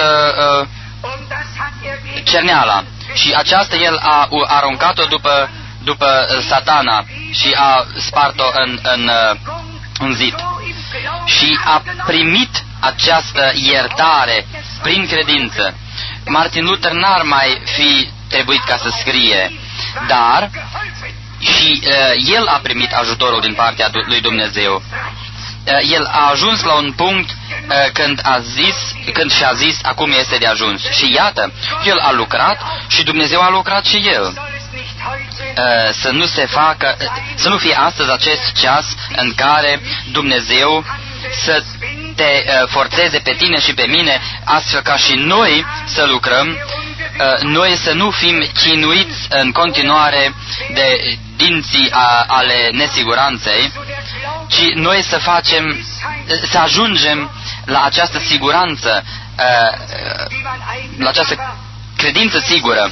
cerneala. Și aceasta el a aruncat-o după, după Satana și a spart-o în, în, în zid. Și a primit această iertare prin credință. Martin Luther n-ar mai fi trebuit ca să scrie, dar și uh, el a primit ajutorul din partea lui Dumnezeu. Uh, el a ajuns la un punct când a zis, când și-a zis, acum este de ajuns. Și iată, El a lucrat și Dumnezeu a lucrat și El. Să nu se facă, să nu fie astăzi acest ceas în care Dumnezeu să te forțeze pe tine și pe mine, astfel ca și noi să lucrăm, noi să nu fim chinuiți în continuare de dinții ale nesiguranței, ci noi să facem, să ajungem la această siguranță, la această credință sigură,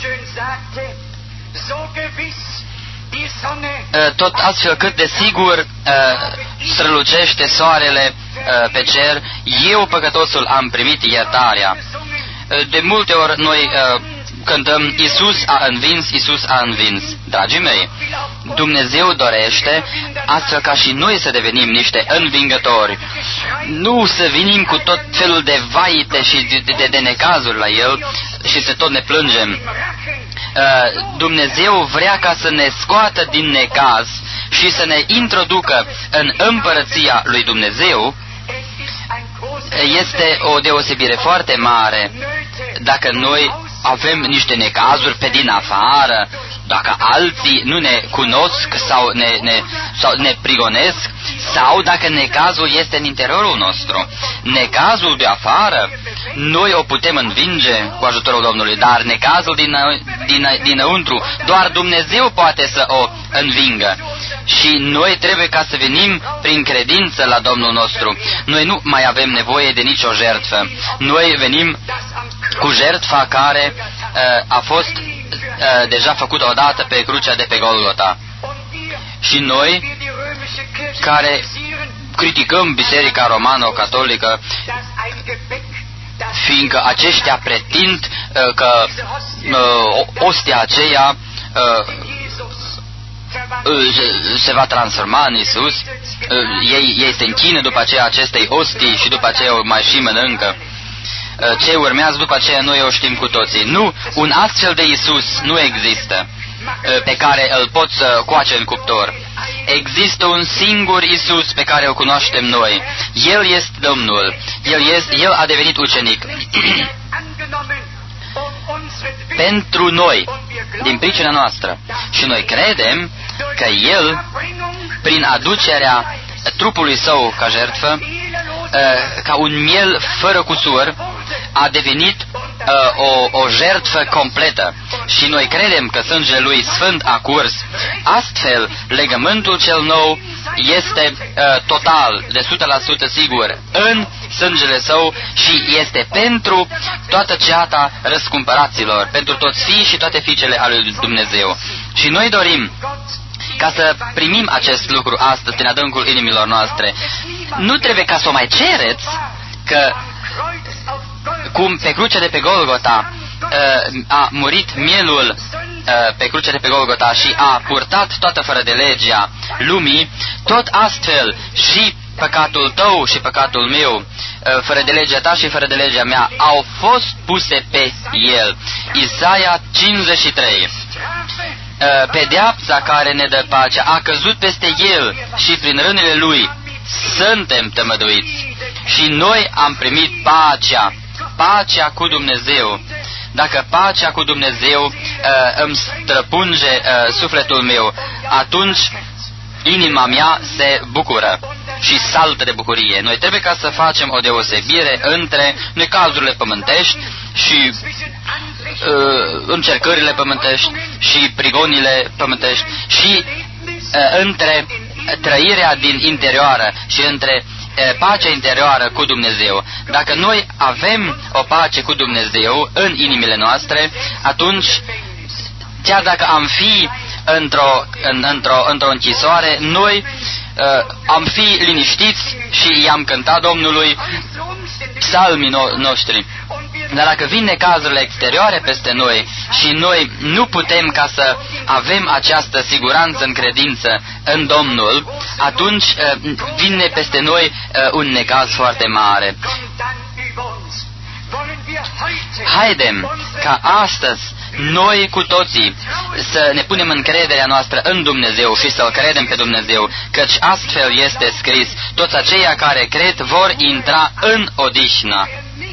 tot astfel cât de sigur strălucește soarele pe cer, eu, păcătosul, am primit iertarea. De multe ori noi cântăm, Iisus a învins, Iisus a învins. Dragii mei, Dumnezeu dorește astfel ca și noi să devenim niște învingători. Nu să venim cu tot felul de vaite și de, de, de necazuri la El și să tot ne plângem. Dumnezeu vrea ca să ne scoată din necaz și să ne introducă în împărăția lui Dumnezeu. Este o deosebire foarte mare dacă noi avem niște necazuri pe din afară, dacă alții nu ne cunosc sau ne, ne, sau ne prigonesc, sau dacă necazul este în interiorul nostru. Necazul de afară, noi o putem învinge cu ajutorul Domnului, dar necazul din, din, dinăuntru, doar Dumnezeu poate să o învingă. Și noi trebuie ca să venim prin credință la Domnul nostru. Noi nu mai avem nevoie de nicio jertfă. Noi venim cu jertfa care uh, a fost uh, deja făcută odată pe crucea de pe Golgota. Și noi, care criticăm Biserica Romano-Catolică, fiindcă aceștia pretind uh, că uh, ostia aceea uh, se va transforma în Iisus, ei, ei se închină după aceea acestei ostii și după aceea o mai și mănâncă. Ce urmează după aceea noi o știm cu toții. Nu, un astfel de Iisus nu există pe care îl poți coace în cuptor. Există un singur Iisus pe care o cunoaștem noi. El este Domnul. El, este, El a devenit ucenic. Pentru noi, din pricina noastră. Și noi credem că El, prin aducerea trupului Său ca jertfă, ca un miel fără cusur, a devenit o, o jertfă completă. Și noi credem că sângele Lui Sfânt a curs. Astfel, legământul cel nou este uh, total, de o sută la sută sigur, în sângele Său și este pentru toată ceata răscumpăraților, pentru toți fii și toate fiicele ale lui Dumnezeu. Și noi dorim ca să primim acest lucru astăzi din adâncul inimilor noastre. Nu trebuie ca să o mai cereți, că cum pe crucea de pe Golgota uh, a murit mielul uh, pe crucea de pe Golgota și a purtat toată fără de legea lumii, tot astfel și păcatul tău și păcatul meu, uh, fără de legea ta și fără de legea mea, au fost puse pe el. Isaia cincizeci și trei. Uh, pedeapsa care ne dă pacea a căzut peste el și prin rânele lui suntem tămăduiți. Și noi am primit pacea, pacea cu Dumnezeu. Dacă pacea cu Dumnezeu uh, îmi străpunge uh, sufletul meu, atunci inima mea se bucură și saltă de bucurie. Noi trebuie ca să facem o deosebire între necazurile pământești și uh, încercările pământești și prigonile pământești și uh, între trăirea din interioară și între pacea interioară cu Dumnezeu. Dacă noi avem o pace cu Dumnezeu în inimile noastre, atunci, chiar dacă am fi într-o, în, într-o, într-o închisoare, noi uh, am fi liniștiți și i-am cântat Domnului psalmii no- noștri. Dar dacă vin necazurile exterioare peste noi și noi nu putem ca să avem această siguranță în credință în Domnul, atunci uh, vine peste noi uh, un necaz foarte mare. Haidem ca astăzi noi cu toții să ne punem încrederea noastră în Dumnezeu și să-L credem pe Dumnezeu, căci astfel este scris: toți aceia care cred vor intra în odihnă.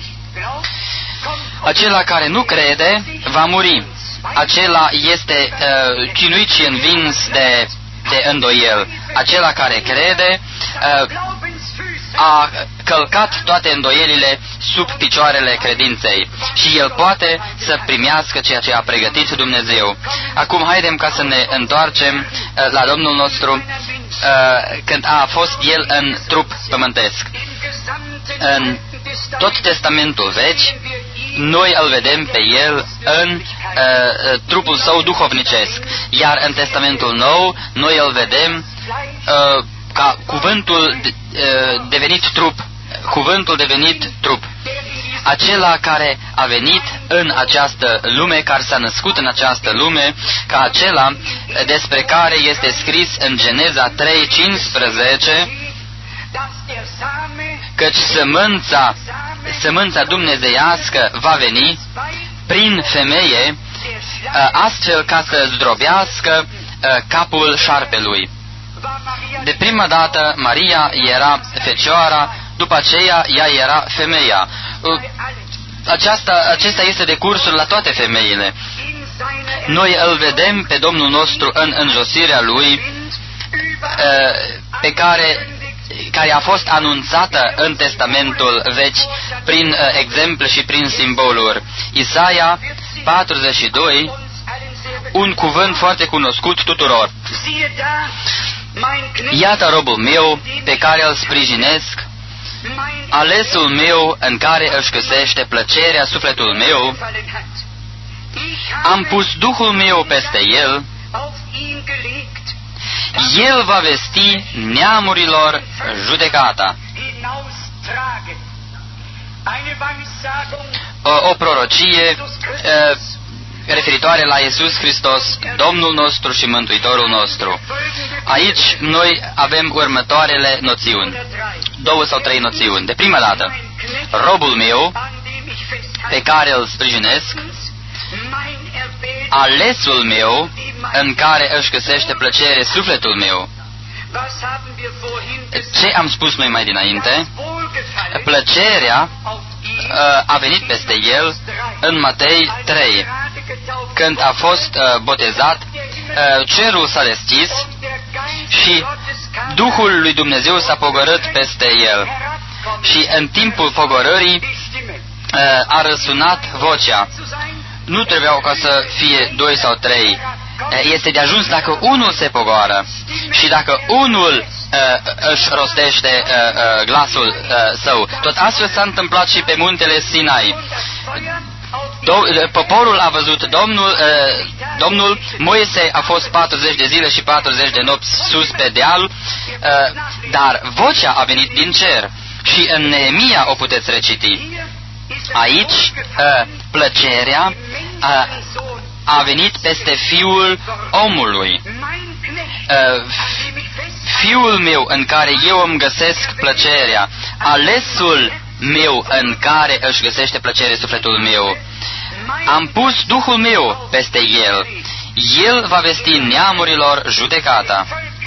Acela care nu crede va muri. Acela este uh, chinuit și învins de, de îndoiel. Acela care crede uh, a călcat toate îndoielile sub picioarele credinței și el poate să primească ceea ce a pregătit Dumnezeu. Acum haidem ca să ne întoarcem uh, la Domnul nostru uh, când a fost El în trup pământesc. În tot Testamentul Vechi, noi îl vedem pe El în uh, trupul său duhovnicesc, iar în Testamentul Nou, noi îl vedem uh, ca cuvântul uh, devenit trup, cuvântul devenit trup. Acela care a venit în această lume, care s-a născut în această lume, ca acela despre care este scris în Geneza trei cincisprezece, căci sămânța, sămânța dumnezeiască va veni prin femeie, astfel ca să zdrobească capul șarpelui. De prima dată Maria era fecioara, după aceea ea era femeia. Aceasta, acesta este decursul la toate femeile. Noi îl vedem pe Domnul nostru în înjosirea Lui, pe care care a fost anunțată în Testamentul Vechi prin uh, exemple și prin simboluri. Isaia patruzeci și doi, un cuvânt foarte cunoscut tuturor. Iată robul meu pe care îl sprijinesc, alesul meu în care își găsește plăcerea sufletul meu. Am pus Duhul meu peste el, el va vesti neamurilor judecata. O, o prorocie uh, referitoare la Iisus Hristos, Domnul nostru și Mântuitorul nostru. Aici noi avem următoarele noțiuni, două sau trei noțiuni. De prima dată, robul meu pe care îl sprijinesc, alesul meu în care își găsește plăcere sufletul meu. Ce am spus noi mai dinainte? Plăcerea a venit peste el în Matei trei. Când a fost botezat, cerul s-a deschis și Duhul lui Dumnezeu s-a pogorât peste el. Și în timpul pogorârii a răsunat vocea. Nu trebuiau ca să fie doi sau trei. Este de ajuns dacă unul se pogoară și dacă unul uh, își rostește uh, uh, glasul uh, său. Tot astfel s-a întâmplat și pe muntele Sinai. Do- poporul a văzut Domnul, uh, Domnul, Moise a fost patruzeci de zile și patruzeci de nopți sus pe deal, uh, dar vocea a venit din cer și în Neemia o puteți reciti. Aici uh, plăcerea uh, a venit peste Fiul omului. Uh, fiul meu în care eu îmi găsesc plăcerea, alesul meu în care își găsește plăcere sufletul meu. Am pus Duhul meu peste el. El va vesti neamurilor judecata.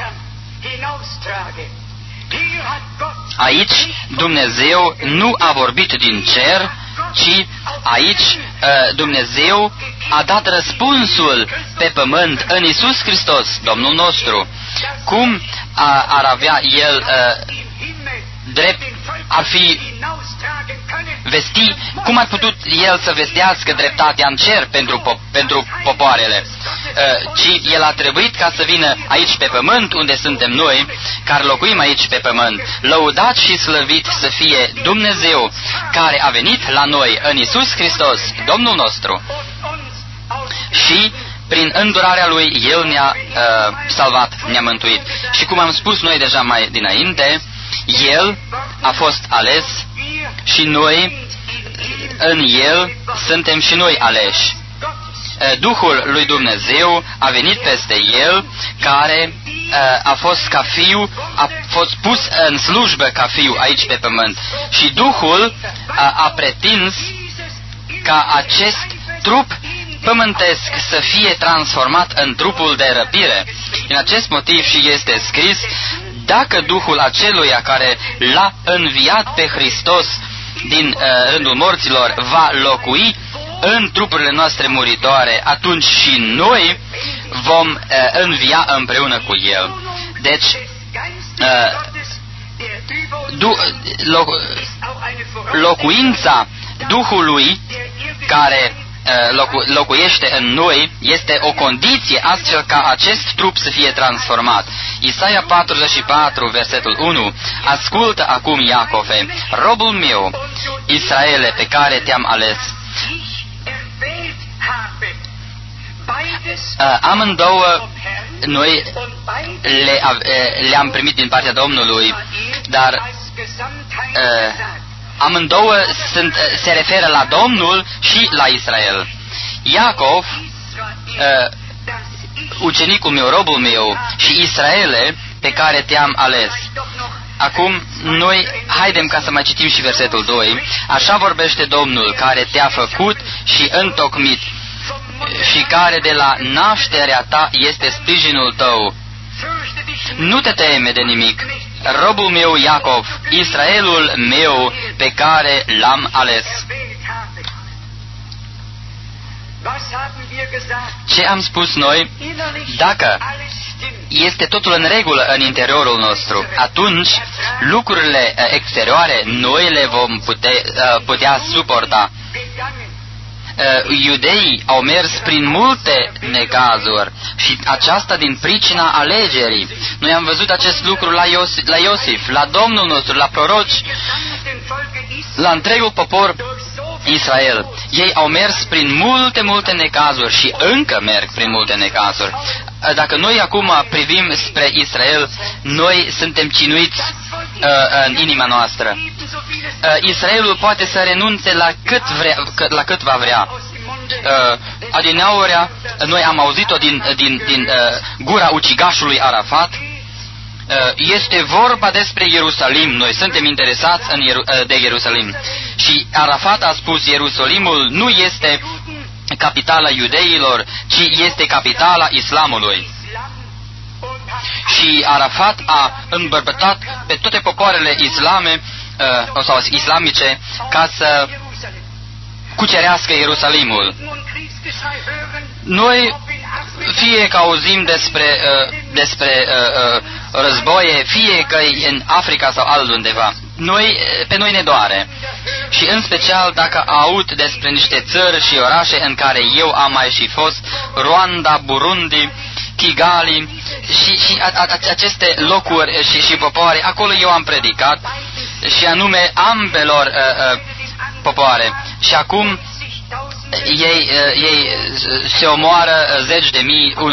Aici Dumnezeu nu a vorbit din cer, ci aici Dumnezeu a dat răspunsul pe pământ în Iisus Hristos, Domnul nostru. Cum ar avea El drept, ar fi vesti, cum ar putut El să vestească dreptatea în cer pentru, po- pentru popoarele? Uh, ci El a trebuit ca să vină aici pe pământ, unde suntem noi, care locuim aici pe pământ. Lăudat și slăvit să fie Dumnezeu, care a venit la noi în Iisus Hristos, Domnul nostru. Și prin îndurarea Lui, El ne-a uh, salvat, ne-a mântuit. Și cum am spus noi deja mai dinainte, El a fost ales și noi, în El, suntem și noi aleși. Duhul lui Dumnezeu a venit peste El, care a fost ca fiu, a fost pus în slujbă ca fiu aici pe pământ. Și Duhul a, a pretins ca acest trup pământesc să fie transformat în trupul de răpire. Din acest motiv și este scris, dacă Duhul aceluia care l-a înviat pe Hristos din uh, rândul morților va locui în trupurile noastre muritoare, atunci și noi vom uh, învia împreună cu El. Deci, uh, du, lo, locuința Duhului care uh, locu, locuiește în noi este o condiție astfel ca acest trup să fie transformat. Isaia patruzeci și patru, versetul unu. Ascultă acum, Iacove, robul meu, Israele, pe care te-am ales. Uh, amândouă noi le, uh, le-am primit din partea Domnului, dar uh, amândouă sunt, uh, se referă la Domnul și la Israel. Iacov, uh, ucenicul meu, robul meu, și Israele, pe care te-am ales. Acum, noi, haidem ca să mai citim și versetul doi. Așa vorbește Domnul, care te-a făcut și întocmit, și care de la nașterea ta este sprijinul tău. Nu te teme de nimic, robul meu Iacov, Israelul meu pe care l-am ales. Ce am spus noi? Dacă este totul în regulă în interiorul nostru, atunci lucrurile exterioare noi le vom putea, putea suporta. Uh, iudeii au mers prin multe necazuri și aceasta din pricina alegerii. Noi am văzut acest lucru la, Ios- la Iosif, la Domnul nostru, la proroci, la întregul popor Israel. Ei au mers prin multe, multe necazuri și încă merg prin multe necazuri. Uh, dacă noi acum privim spre Israel, noi suntem cinuiți uh, în inima noastră. Uh, Israelul poate să renunțe la cât, vrea, la cât va vrea. Uh, adineaurea, noi am auzit-o din, din, din uh, gura ucigașului Arafat, uh, este vorba despre Ierusalim. Noi suntem interesați în Ieru, uh, de Ierusalim. Și Arafat a spus, Ierusalimul nu este capitala iudeilor, ci este capitala islamului. Și Arafat a îmbărbătat pe toate popoarele islame uh, sau islamice ca să cucerească Ierusalimul. Noi, fie că auzim despre, uh, despre uh, uh, războie, fie că e în Africa sau altundeva, noi, pe noi ne doare. Și în special dacă aud despre niște țări și orașe în care eu am mai și fost, Rwanda, Burundi, Kigali și, și a, a, aceste locuri și, și popoare, acolo eu am predicat, și anume ambelor uh, uh, popoare. Și acum ei, uh, ei se omoară zeci de mii, un,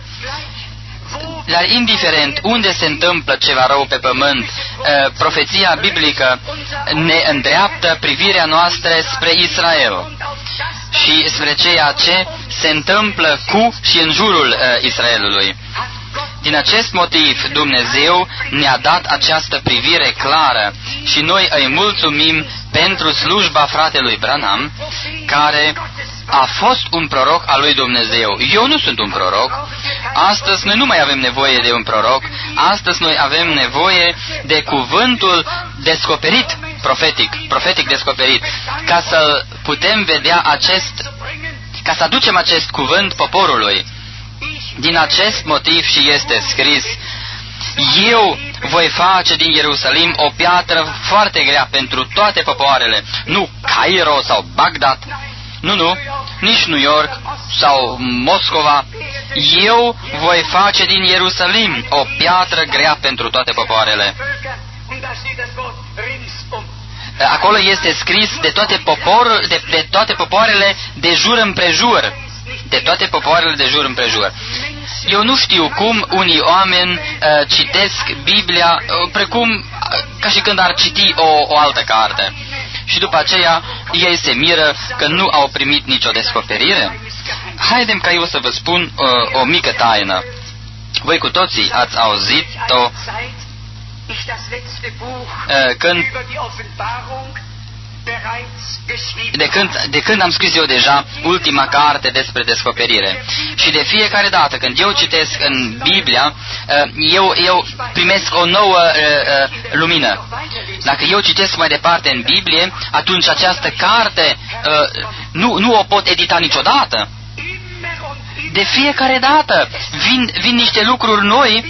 dar indiferent unde se întâmplă ceva rău pe pământ, uh, profeția biblică ne îndreaptă privirea noastră spre Israel și spre ceea ce se întâmplă cu și în jurul uh, Israelului. Din acest motiv, Dumnezeu ne-a dat această privire clară și noi îi mulțumim pentru slujba fratelui Branham, care a fost un proroc al lui Dumnezeu. Eu nu sunt un proroc. Astăzi noi nu mai avem nevoie de un proroc. Astăzi noi avem nevoie de cuvântul descoperit, profetic, profetic descoperit, ca să putem vedea acest, ca să aducem acest cuvânt poporului. Din acest motiv și este scris, eu voi face din Ierusalim o piatră foarte grea pentru toate popoarele, nu Cairo sau Bagdad, nu, nu, nici New York sau Moscova. Eu voi face din Ierusalim o piatră grea pentru toate popoarele. Acolo este scris de toate, popor, de, de toate popoarele de jur împrejur. De toate popoarele de jur împrejur. Eu nu știu cum unii oameni uh, citesc Biblia uh, precum uh, ca și când ar citi o, o altă carte. Și după aceea ei se miră că nu au primit nicio descoperire. Haidem ca eu să vă spun uh, o mică taină. Voi cu toții ați auzit-o uh, când de când, de când am scris eu deja ultima carte despre descoperire. Și de fiecare dată când eu citesc în Biblia, eu, eu primesc o nouă lumină. Dacă eu citesc mai departe în Biblie, atunci această carte nu, nu o pot edita niciodată. De fiecare dată vin, vin niște lucruri noi.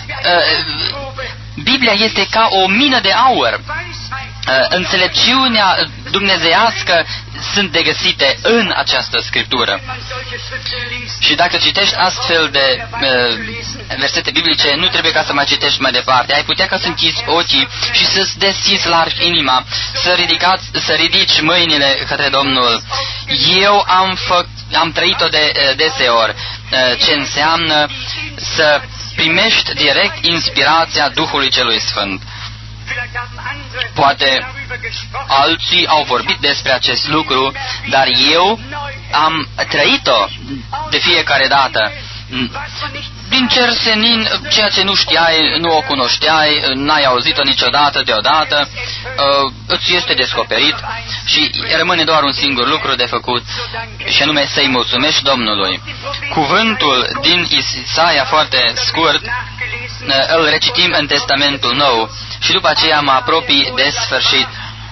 Biblia este ca o mină de aur. Înțelepciunea dumnezeiască sunt de găsite în această scriptură. Și dacă citești astfel de uh, versete biblice, nu trebuie ca să mai citești mai departe. Ai putea ca să închizi ochii și să-ți deschizi larg inima, să, ridicați, să ridici mâinile către Domnul. Eu am, fă, am trăit-o de uh, deseori, uh, ce înseamnă să primești direct inspirația Duhului Celui Sfânt. Poate alții au vorbit despre acest lucru, dar eu am trăit-o de fiecare dată. Din cer senin, ceea ce nu știai, nu o cunoșteai, n-ai auzit-o niciodată, deodată, îți este descoperit și rămâne doar un singur lucru de făcut, și anume să-i mulțumești Domnului. Cuvântul din Isaia, foarte scurt, îl recitim în Testamentul Nou și după aceea mă apropii de sfârșit.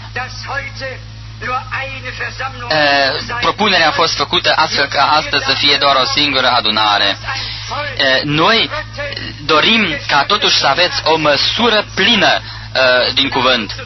Uh, propunerea a fost făcută astfel ca astăzi să fie doar o singură adunare. Uh, noi dorim ca totuși să aveți o măsură plină uh, din cuvânt,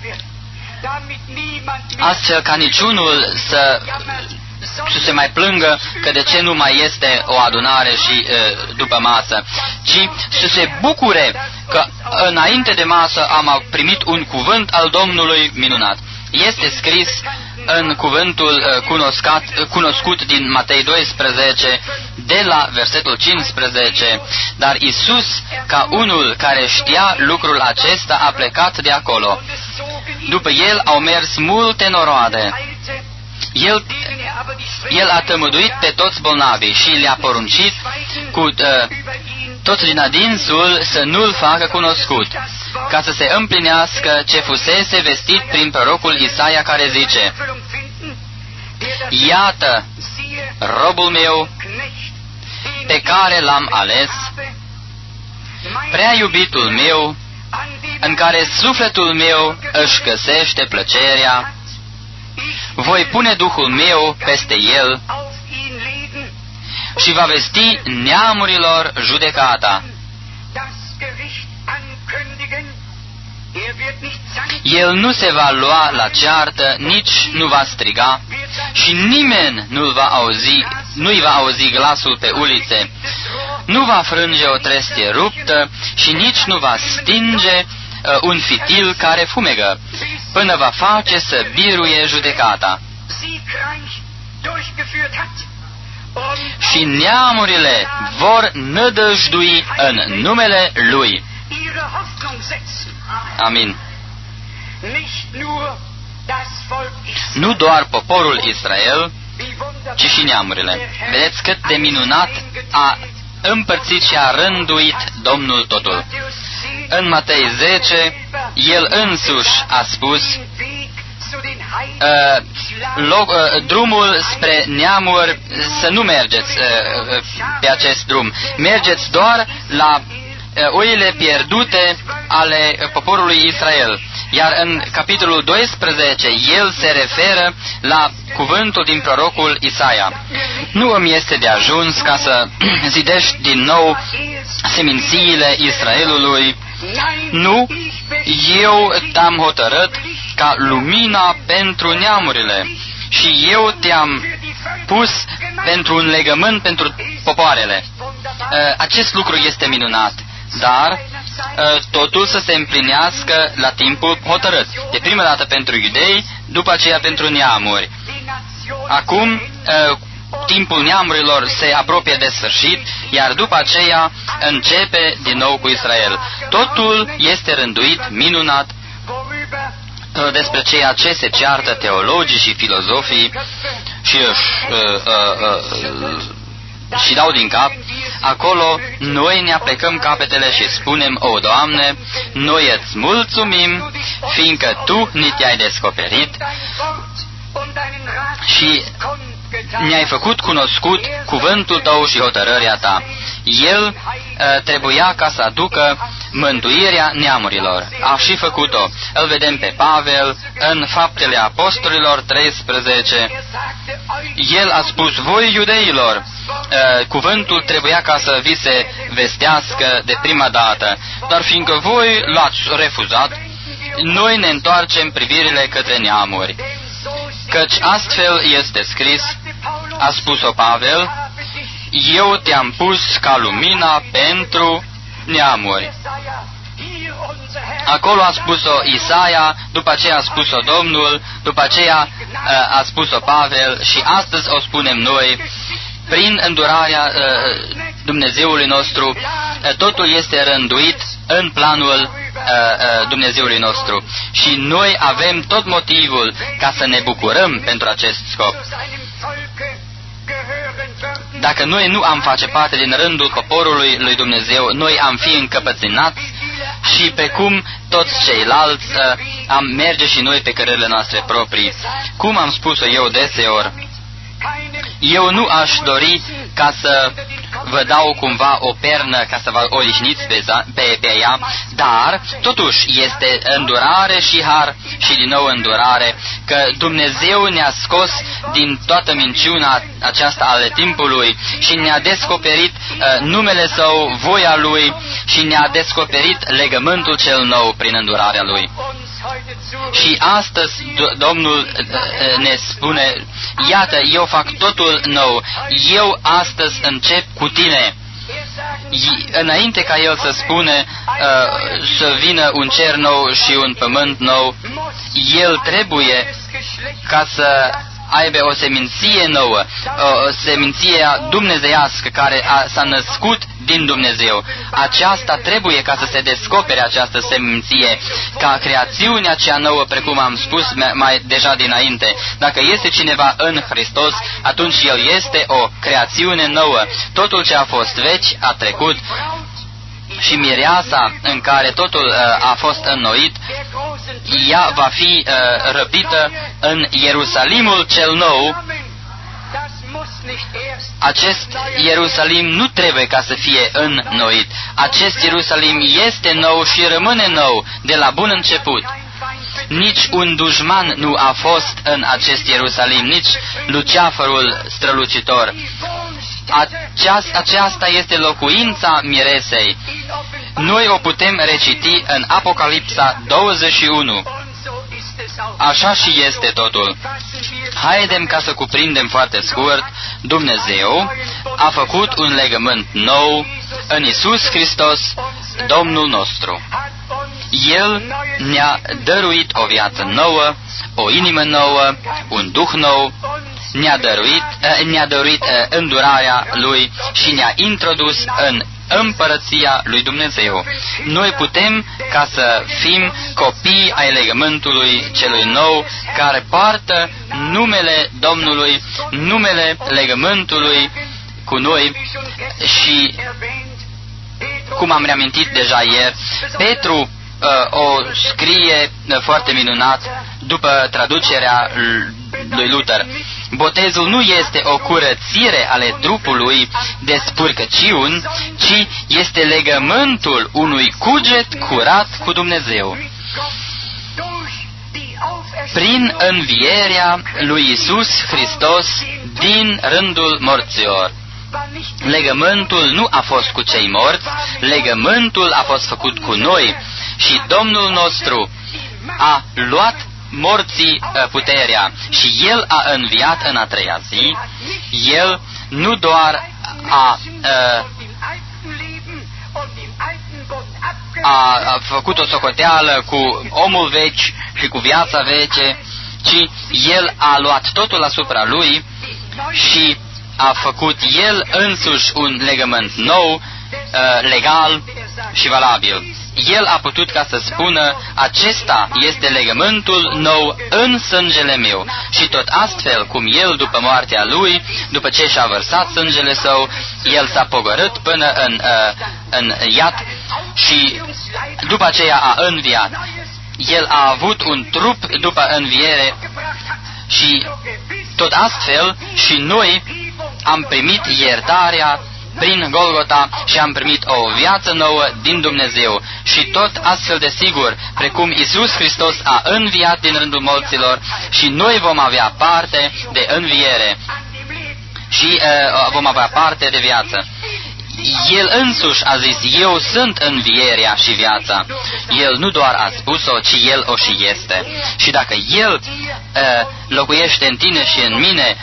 astfel ca niciunul să, să se mai plângă că de ce nu mai este o adunare și uh, după masă, ci să se bucure că înainte de masă am primit un cuvânt al Domnului minunat. Este scris în cuvântul cunoscut, cunoscut din Matei doisprezece, de la versetul cincisprezece, dar Iisus, ca unul care știa lucrul acesta, a plecat de acolo. După el au mers multe noroade. El, el a tămăduit pe toți bolnavii și le-a poruncit cu uh, toți din adinsul să nu-l facă cunoscut, ca să se împlinească ce fusese vestit prin prorocul Isaia, care zice: Iată, robul meu, pe care l-am ales, prea iubitul meu, în care sufletul meu își găsește plăcerea, voi pune Duhul meu peste el și va vesti neamurilor judecata. El nu se va lua la ceartă, nici nu va striga și nimeni nu-l va auzi, nu-i va auzi glasul pe ulițe. Nu va frânge o trestie ruptă și nici nu va stinge uh, un fitil care fumegă, până va face să biruie judecata. Și neamurile vor nădăjdui în numele Lui. Amin. Nu doar poporul Israel, ci și neamurile. Vedeți cât de minunat a împărțit și a rânduit Domnul totul. În Matei zece, El însuși a spus: Uh, loc, uh, drumul spre neamuri, să nu mergeți uh, pe acest drum. Mergeți doar la uh, oile pierdute ale poporului Israel. Iar în capitolul doisprezece, el se referă la cuvântul din prorocul Isaia. Nu îmi este de ajuns ca să zidești din nou semințiile Israelului. Nu, eu te-am hotărât ca lumina pentru neamurile și eu te-am pus pentru un legământ pentru popoarele. Acest lucru este minunat, dar totul să se împlinească la timpul hotărât. De prima dată pentru iudei, după aceea pentru neamuri. Acum, timpul neamurilor se apropie de sfârșit, iar după aceea începe din nou cu Israel. Totul este rânduit minunat despre ceea ce se ceartă teologii și filozofii și își uh, uh, uh, și dau din cap. acolo noi ne aplecăm capetele și spunem: O, Doamne, noi îți mulțumim, fiindcă Tu ni te-ai descoperit și ne-ai făcut cunoscut cuvântul Tău și hotărârea Ta. El uh, trebuia ca să aducă mântuirea neamurilor. A și făcut-o. Îl vedem pe Pavel în Faptele Apostolilor treisprezece. El a spus: voi iudeilor, uh, cuvântul trebuia ca să vi se vestească de prima dată, dar fiindcă voi l-ați refuzat, noi ne întoarcem privirile către neamuri. Căci astfel este scris, a spus-o Pavel, eu te-am pus ca lumina pentru neamuri. Acolo a spus-o Isaia, după aceea a spus-o Domnul, după aceea a spus-o Pavel și astăzi o spunem noi. Prin îndurarea Dumnezeului nostru, totul este rânduit în planul Dumnezeului nostru. Și noi avem tot motivul ca să ne bucurăm pentru acest scop. Dacă noi nu am face parte din rândul poporului lui Dumnezeu, noi am fi încăpățânați și pe cum toți ceilalți am merge și noi pe cărările noastre proprii. Cum am spus-o eu deseori, eu nu aș dori ca să vă dau cumva o pernă ca să vă odihniți pe, pe, pe ea, dar totuși este îndurare și har și din nou îndurare, că Dumnezeu ne-a scos din toată minciuna aceasta ale timpului și ne-a descoperit uh, numele Său, voia Lui și ne-a descoperit legământul cel nou prin îndurarea Lui. Și astăzi Domnul ne spune, iată, eu fac totul nou, eu astăzi încep cu tine. Înainte ca El să spune să vină un cer nou și un pământ nou, El trebuie ca să aibă o seminție nouă, o seminție dumnezeiască care a, s-a născut din Dumnezeu. Aceasta trebuie ca să se descopere această seminție, ca creațiunea cea nouă, precum am spus mai deja dinainte. Dacă este cineva în Hristos, atunci el este o creațiune nouă. Totul ce a fost vechi a trecut și mireasa în care totul uh, a fost înnoit, ea va fi uh, răpită în Ierusalimul cel nou. Acest Ierusalim nu trebuie ca să fie înnoit. Acest Ierusalim este nou și rămâne nou de la bun început. Nici un dușman nu a fost în acest Ierusalim, nici luceafărul strălucitor. Aceasta, aceasta este locuința miresei. Noi o putem reciti în Apocalipsa douăzeci și unu. Așa și este totul. Haidem ca să cuprindem foarte scurt. Dumnezeu a făcut un legământ nou în Iisus Hristos, Domnul nostru. El ne-a dăruit o viață nouă, o inimă nouă, un duh nou, ne-a dăruit, ne-a dăruit îndurarea Lui și ne-a introdus în împărăția lui Dumnezeu. Noi putem ca să fim copii ai legământului celui nou, care poartă numele Domnului, numele legământului cu noi și, cum am reamintit deja ieri, Petru uh, o scrie foarte minunat după traducerea lui Luther. Botezul nu este o curățire ale trupului de spurcăciuni, ci este legământul unui cuget curat cu Dumnezeu. Prin învierea lui Iisus Hristos din rândul morților. Legământul nu a fost cu cei morți, legământul a fost făcut cu noi și Domnul nostru a luat morții puterea și El a înviat în a treia zi. El nu doar a, a, a făcut o socoteală cu omul vechi și cu viața veche, ci El a luat totul asupra Lui și a făcut El însuși un legământ nou, legal și valabil. El a putut ca să spună, acesta este legământul nou în sângele meu. Și tot astfel cum El, după moartea Lui, după ce și-a vărsat sângele Său, El s-a pogorât până în, în iad și după aceea a înviat. El a avut un trup după înviere și tot astfel și noi am primit iertarea prin Golgota și am primit o viață nouă din Dumnezeu. Și tot astfel de sigur, precum Iisus Hristos a înviat din rândul morților, și noi vom avea parte de înviere și uh, vom avea parte de viață. El însuși a zis, eu sunt învierea și viața. El nu doar a spus-o, ci El o și este. Și dacă El uh, locuiește în tine și în mine,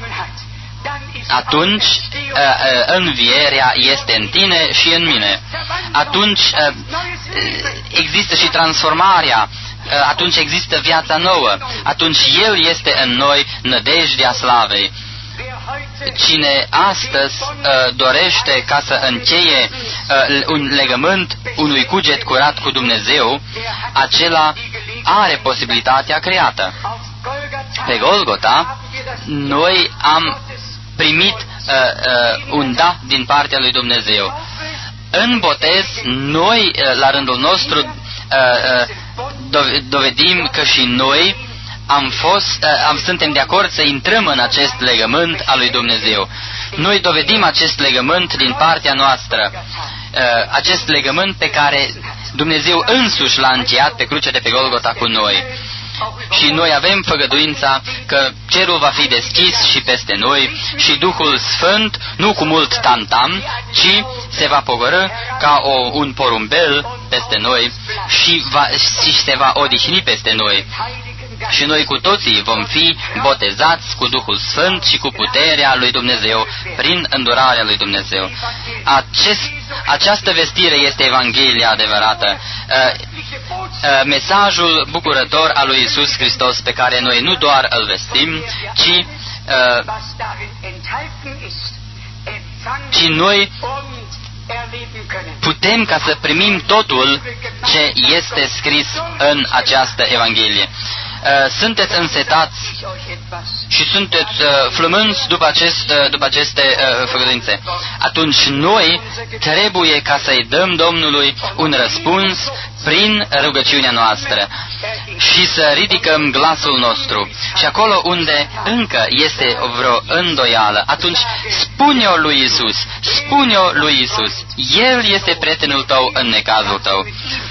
atunci uh, uh, învierea este în tine și în mine. Atunci uh, există și transformarea, uh, atunci există viața nouă, atunci El este în noi nădejdea slavei. Cine astăzi uh, dorește ca să încheie uh, un legământ unui cuget curat cu Dumnezeu, acela are posibilitatea creată. Pe Golgota, noi am primit uh, uh, un da din partea lui Dumnezeu. În botez, noi, uh, la rândul nostru, uh, uh, dovedim că și noi am fost, uh, am, suntem de acord să intrăm în acest legământ al lui Dumnezeu. Noi dovedim acest legământ din partea noastră, uh, acest legământ pe care Dumnezeu însuși l-a încheiat pe crucea de pe Golgota cu noi. Și noi avem făgăduința că cerul va fi deschis și peste noi și Duhul Sfânt, nu cu mult tam-tam, ci se va pogorî ca o, un porumbel peste noi și, va, și se va odihni peste noi. Și noi cu toții vom fi botezați cu Duhul Sfânt și cu puterea lui Dumnezeu, prin îndurarea lui Dumnezeu. Acest, această vestire este Evanghelia adevărată, uh, uh, mesajul bucurător al lui Iisus Hristos, pe care noi nu doar îl vestim, ci, uh, ci noi putem ca să primim totul ce este scris în această Evanghelie. Sunteți însetați și sunteți uh, flămânzi după, acest, uh, după aceste uh, făgăduințe. Atunci noi trebuie ca să-i dăm Domnului un răspuns prin rugăciunea noastră și să ridicăm glasul nostru. Și acolo unde încă este vreo îndoială, atunci spune-o lui Iisus, spune-o lui Iisus. El este prietenul tău în necazul tău.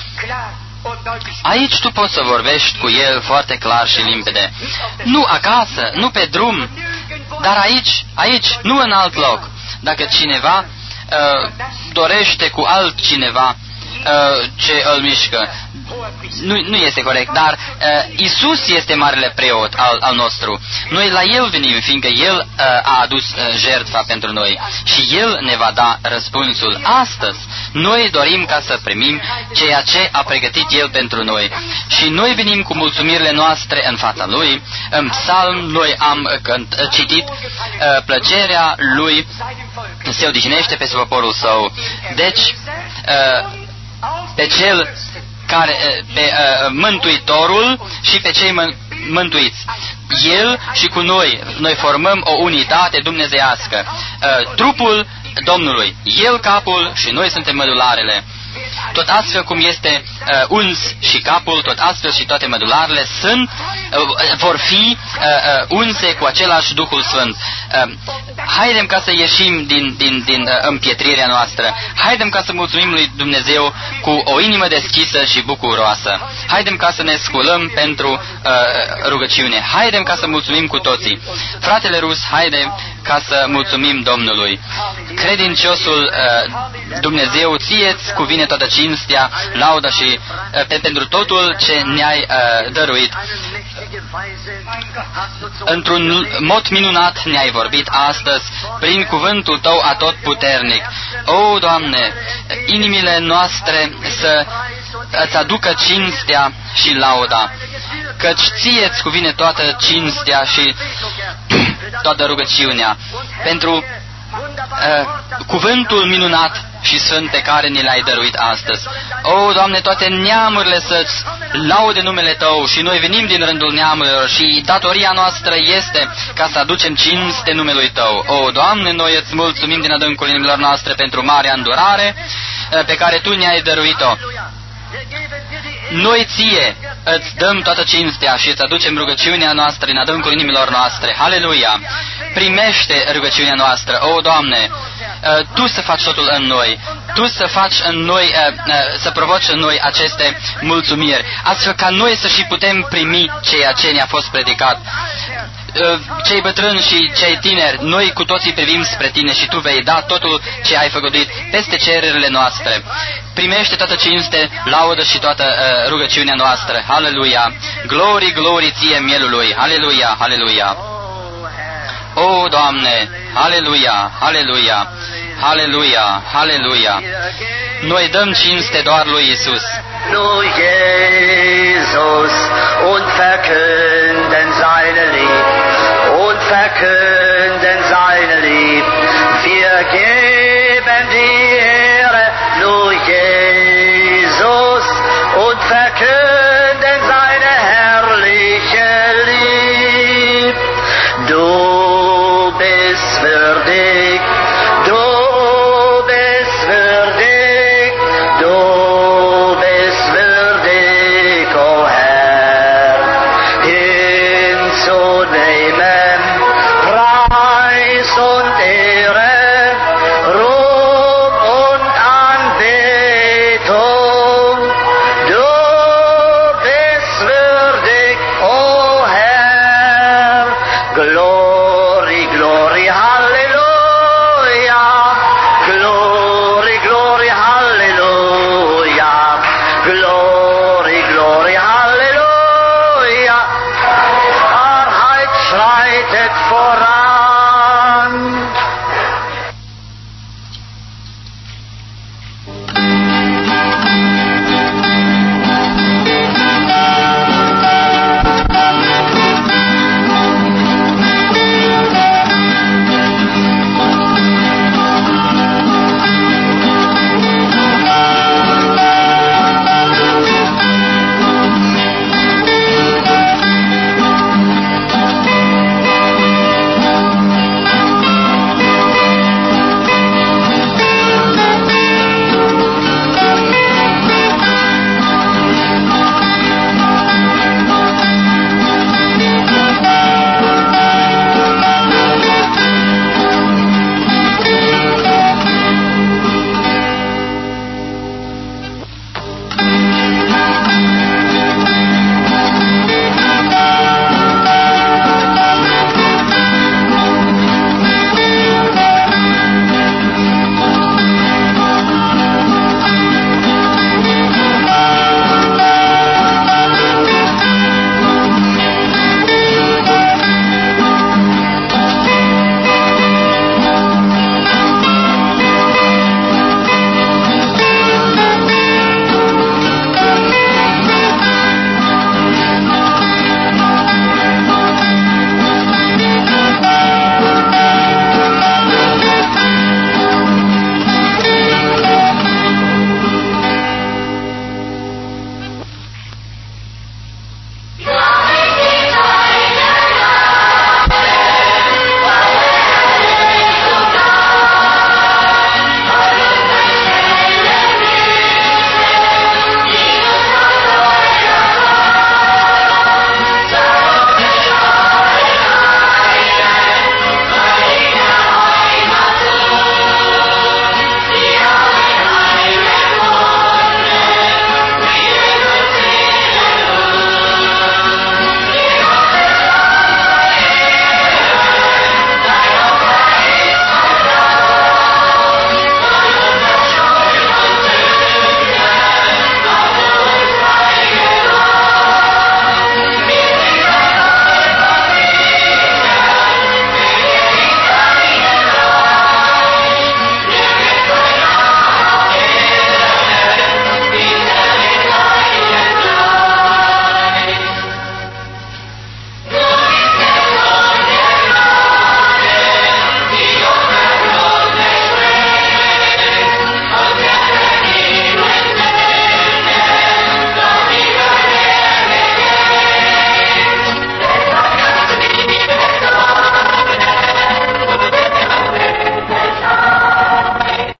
Aici tu poți să vorbești cu El foarte clar și limpede. Nu acasă, nu pe drum, dar aici, aici, nu în alt loc. Dacă cineva uh, dorește cu altcineva uh, ce îl mișcă, nu, nu este corect, dar uh, Isus este marele preot al, al nostru. Noi la El venim, fiindcă El uh, a adus uh, jertfa pentru noi și El ne va da răspunsul. Astăzi noi dorim ca să primim ceea ce a pregătit El pentru noi și noi venim cu mulțumirile noastre în fața Lui. În psalm noi am cânt, citit uh, plăcerea Lui se odihnește peste poporul Său. Deci uh, pe Cel care, pe uh, Mântuitorul și pe cei mân mântuiți. El și cu noi, noi formăm o unitate dumnezeiască. Uh, trupul Domnului, El capul și noi suntem mădularele. Tot astfel cum este uh, uns și capul, tot astfel și toate mădularele sunt, uh, vor fi uh, uh, unse cu același Duhul Sfânt. Uh, haidem ca să ieșim din, din, din uh, împietrirea noastră. Haidem ca să mulțumim lui Dumnezeu cu o inimă deschisă și bucuroasă. Haidem ca să ne sculăm pentru uh, rugăciune. Haidem ca să mulțumim cu toții. Fratele Rus, haide ca să mulțumim Domnului. Credinciosul uh, Dumnezeu, ție-ți cuvine toată cinstea, lauda și uh, pe, pentru totul ce ne-ai uh, dăruit. Într-un mod minunat ne-ai vorbit astăzi prin cuvântul Tău atotputernic. O, Doamne, inimile noastre să îți aducă cinstea și lauda, căci ție-ți cuvine toată cinstea și toată rugăciunea pentru uh, cuvântul minunat și sfânt pe care ni l-ai dăruit astăzi. O, Doamne, toate neamurile să-ți laude numele Tău și noi venim din rândul neamurilor și datoria noastră este ca să aducem cinste numelui Tău. O, Doamne, noi îți mulțumim din adâncul inimilor noastre pentru marea îndurare pe care Tu ne-ai dăruit-o. Noi Ție îți dăm toată cinstea și îți aducem rugăciunea noastră în adâncul inimilor noastre. Haleluia! Primește rugăciunea noastră, o, Doamne, Tu să faci totul în noi, Tu să faci în noi, să provoci în noi aceste mulțumiri, astfel ca noi să și putem primi ceea ce ne-a fost predicat. Cei bătrâni și cei tineri, noi cu toții privim spre Tine și Tu vei da totul ce ai făgăduit peste cererile noastre. Primește toată cinste, laudă și toată uh, rugăciunea noastră. Haleluia! Glorii, glorii Ție mielului! Haleluia! Haleluia! O, Doamne! Haleluia! Haleluia! Haleluia! Haleluia! Noi dăm cinste doar lui Iisus. Nur Jesus und verkünden seine Lieb und verkünden seine Lieb. Wir geben die Ehre nur Jesus und verkünden seine herrliche Lieb. Du bist würdig, du bist würdig, du bist würdig, o Herr, hinzunehmen Preis und Ehre, Ruhm und Anbetung. Du bist würdig, o Herr, Glory.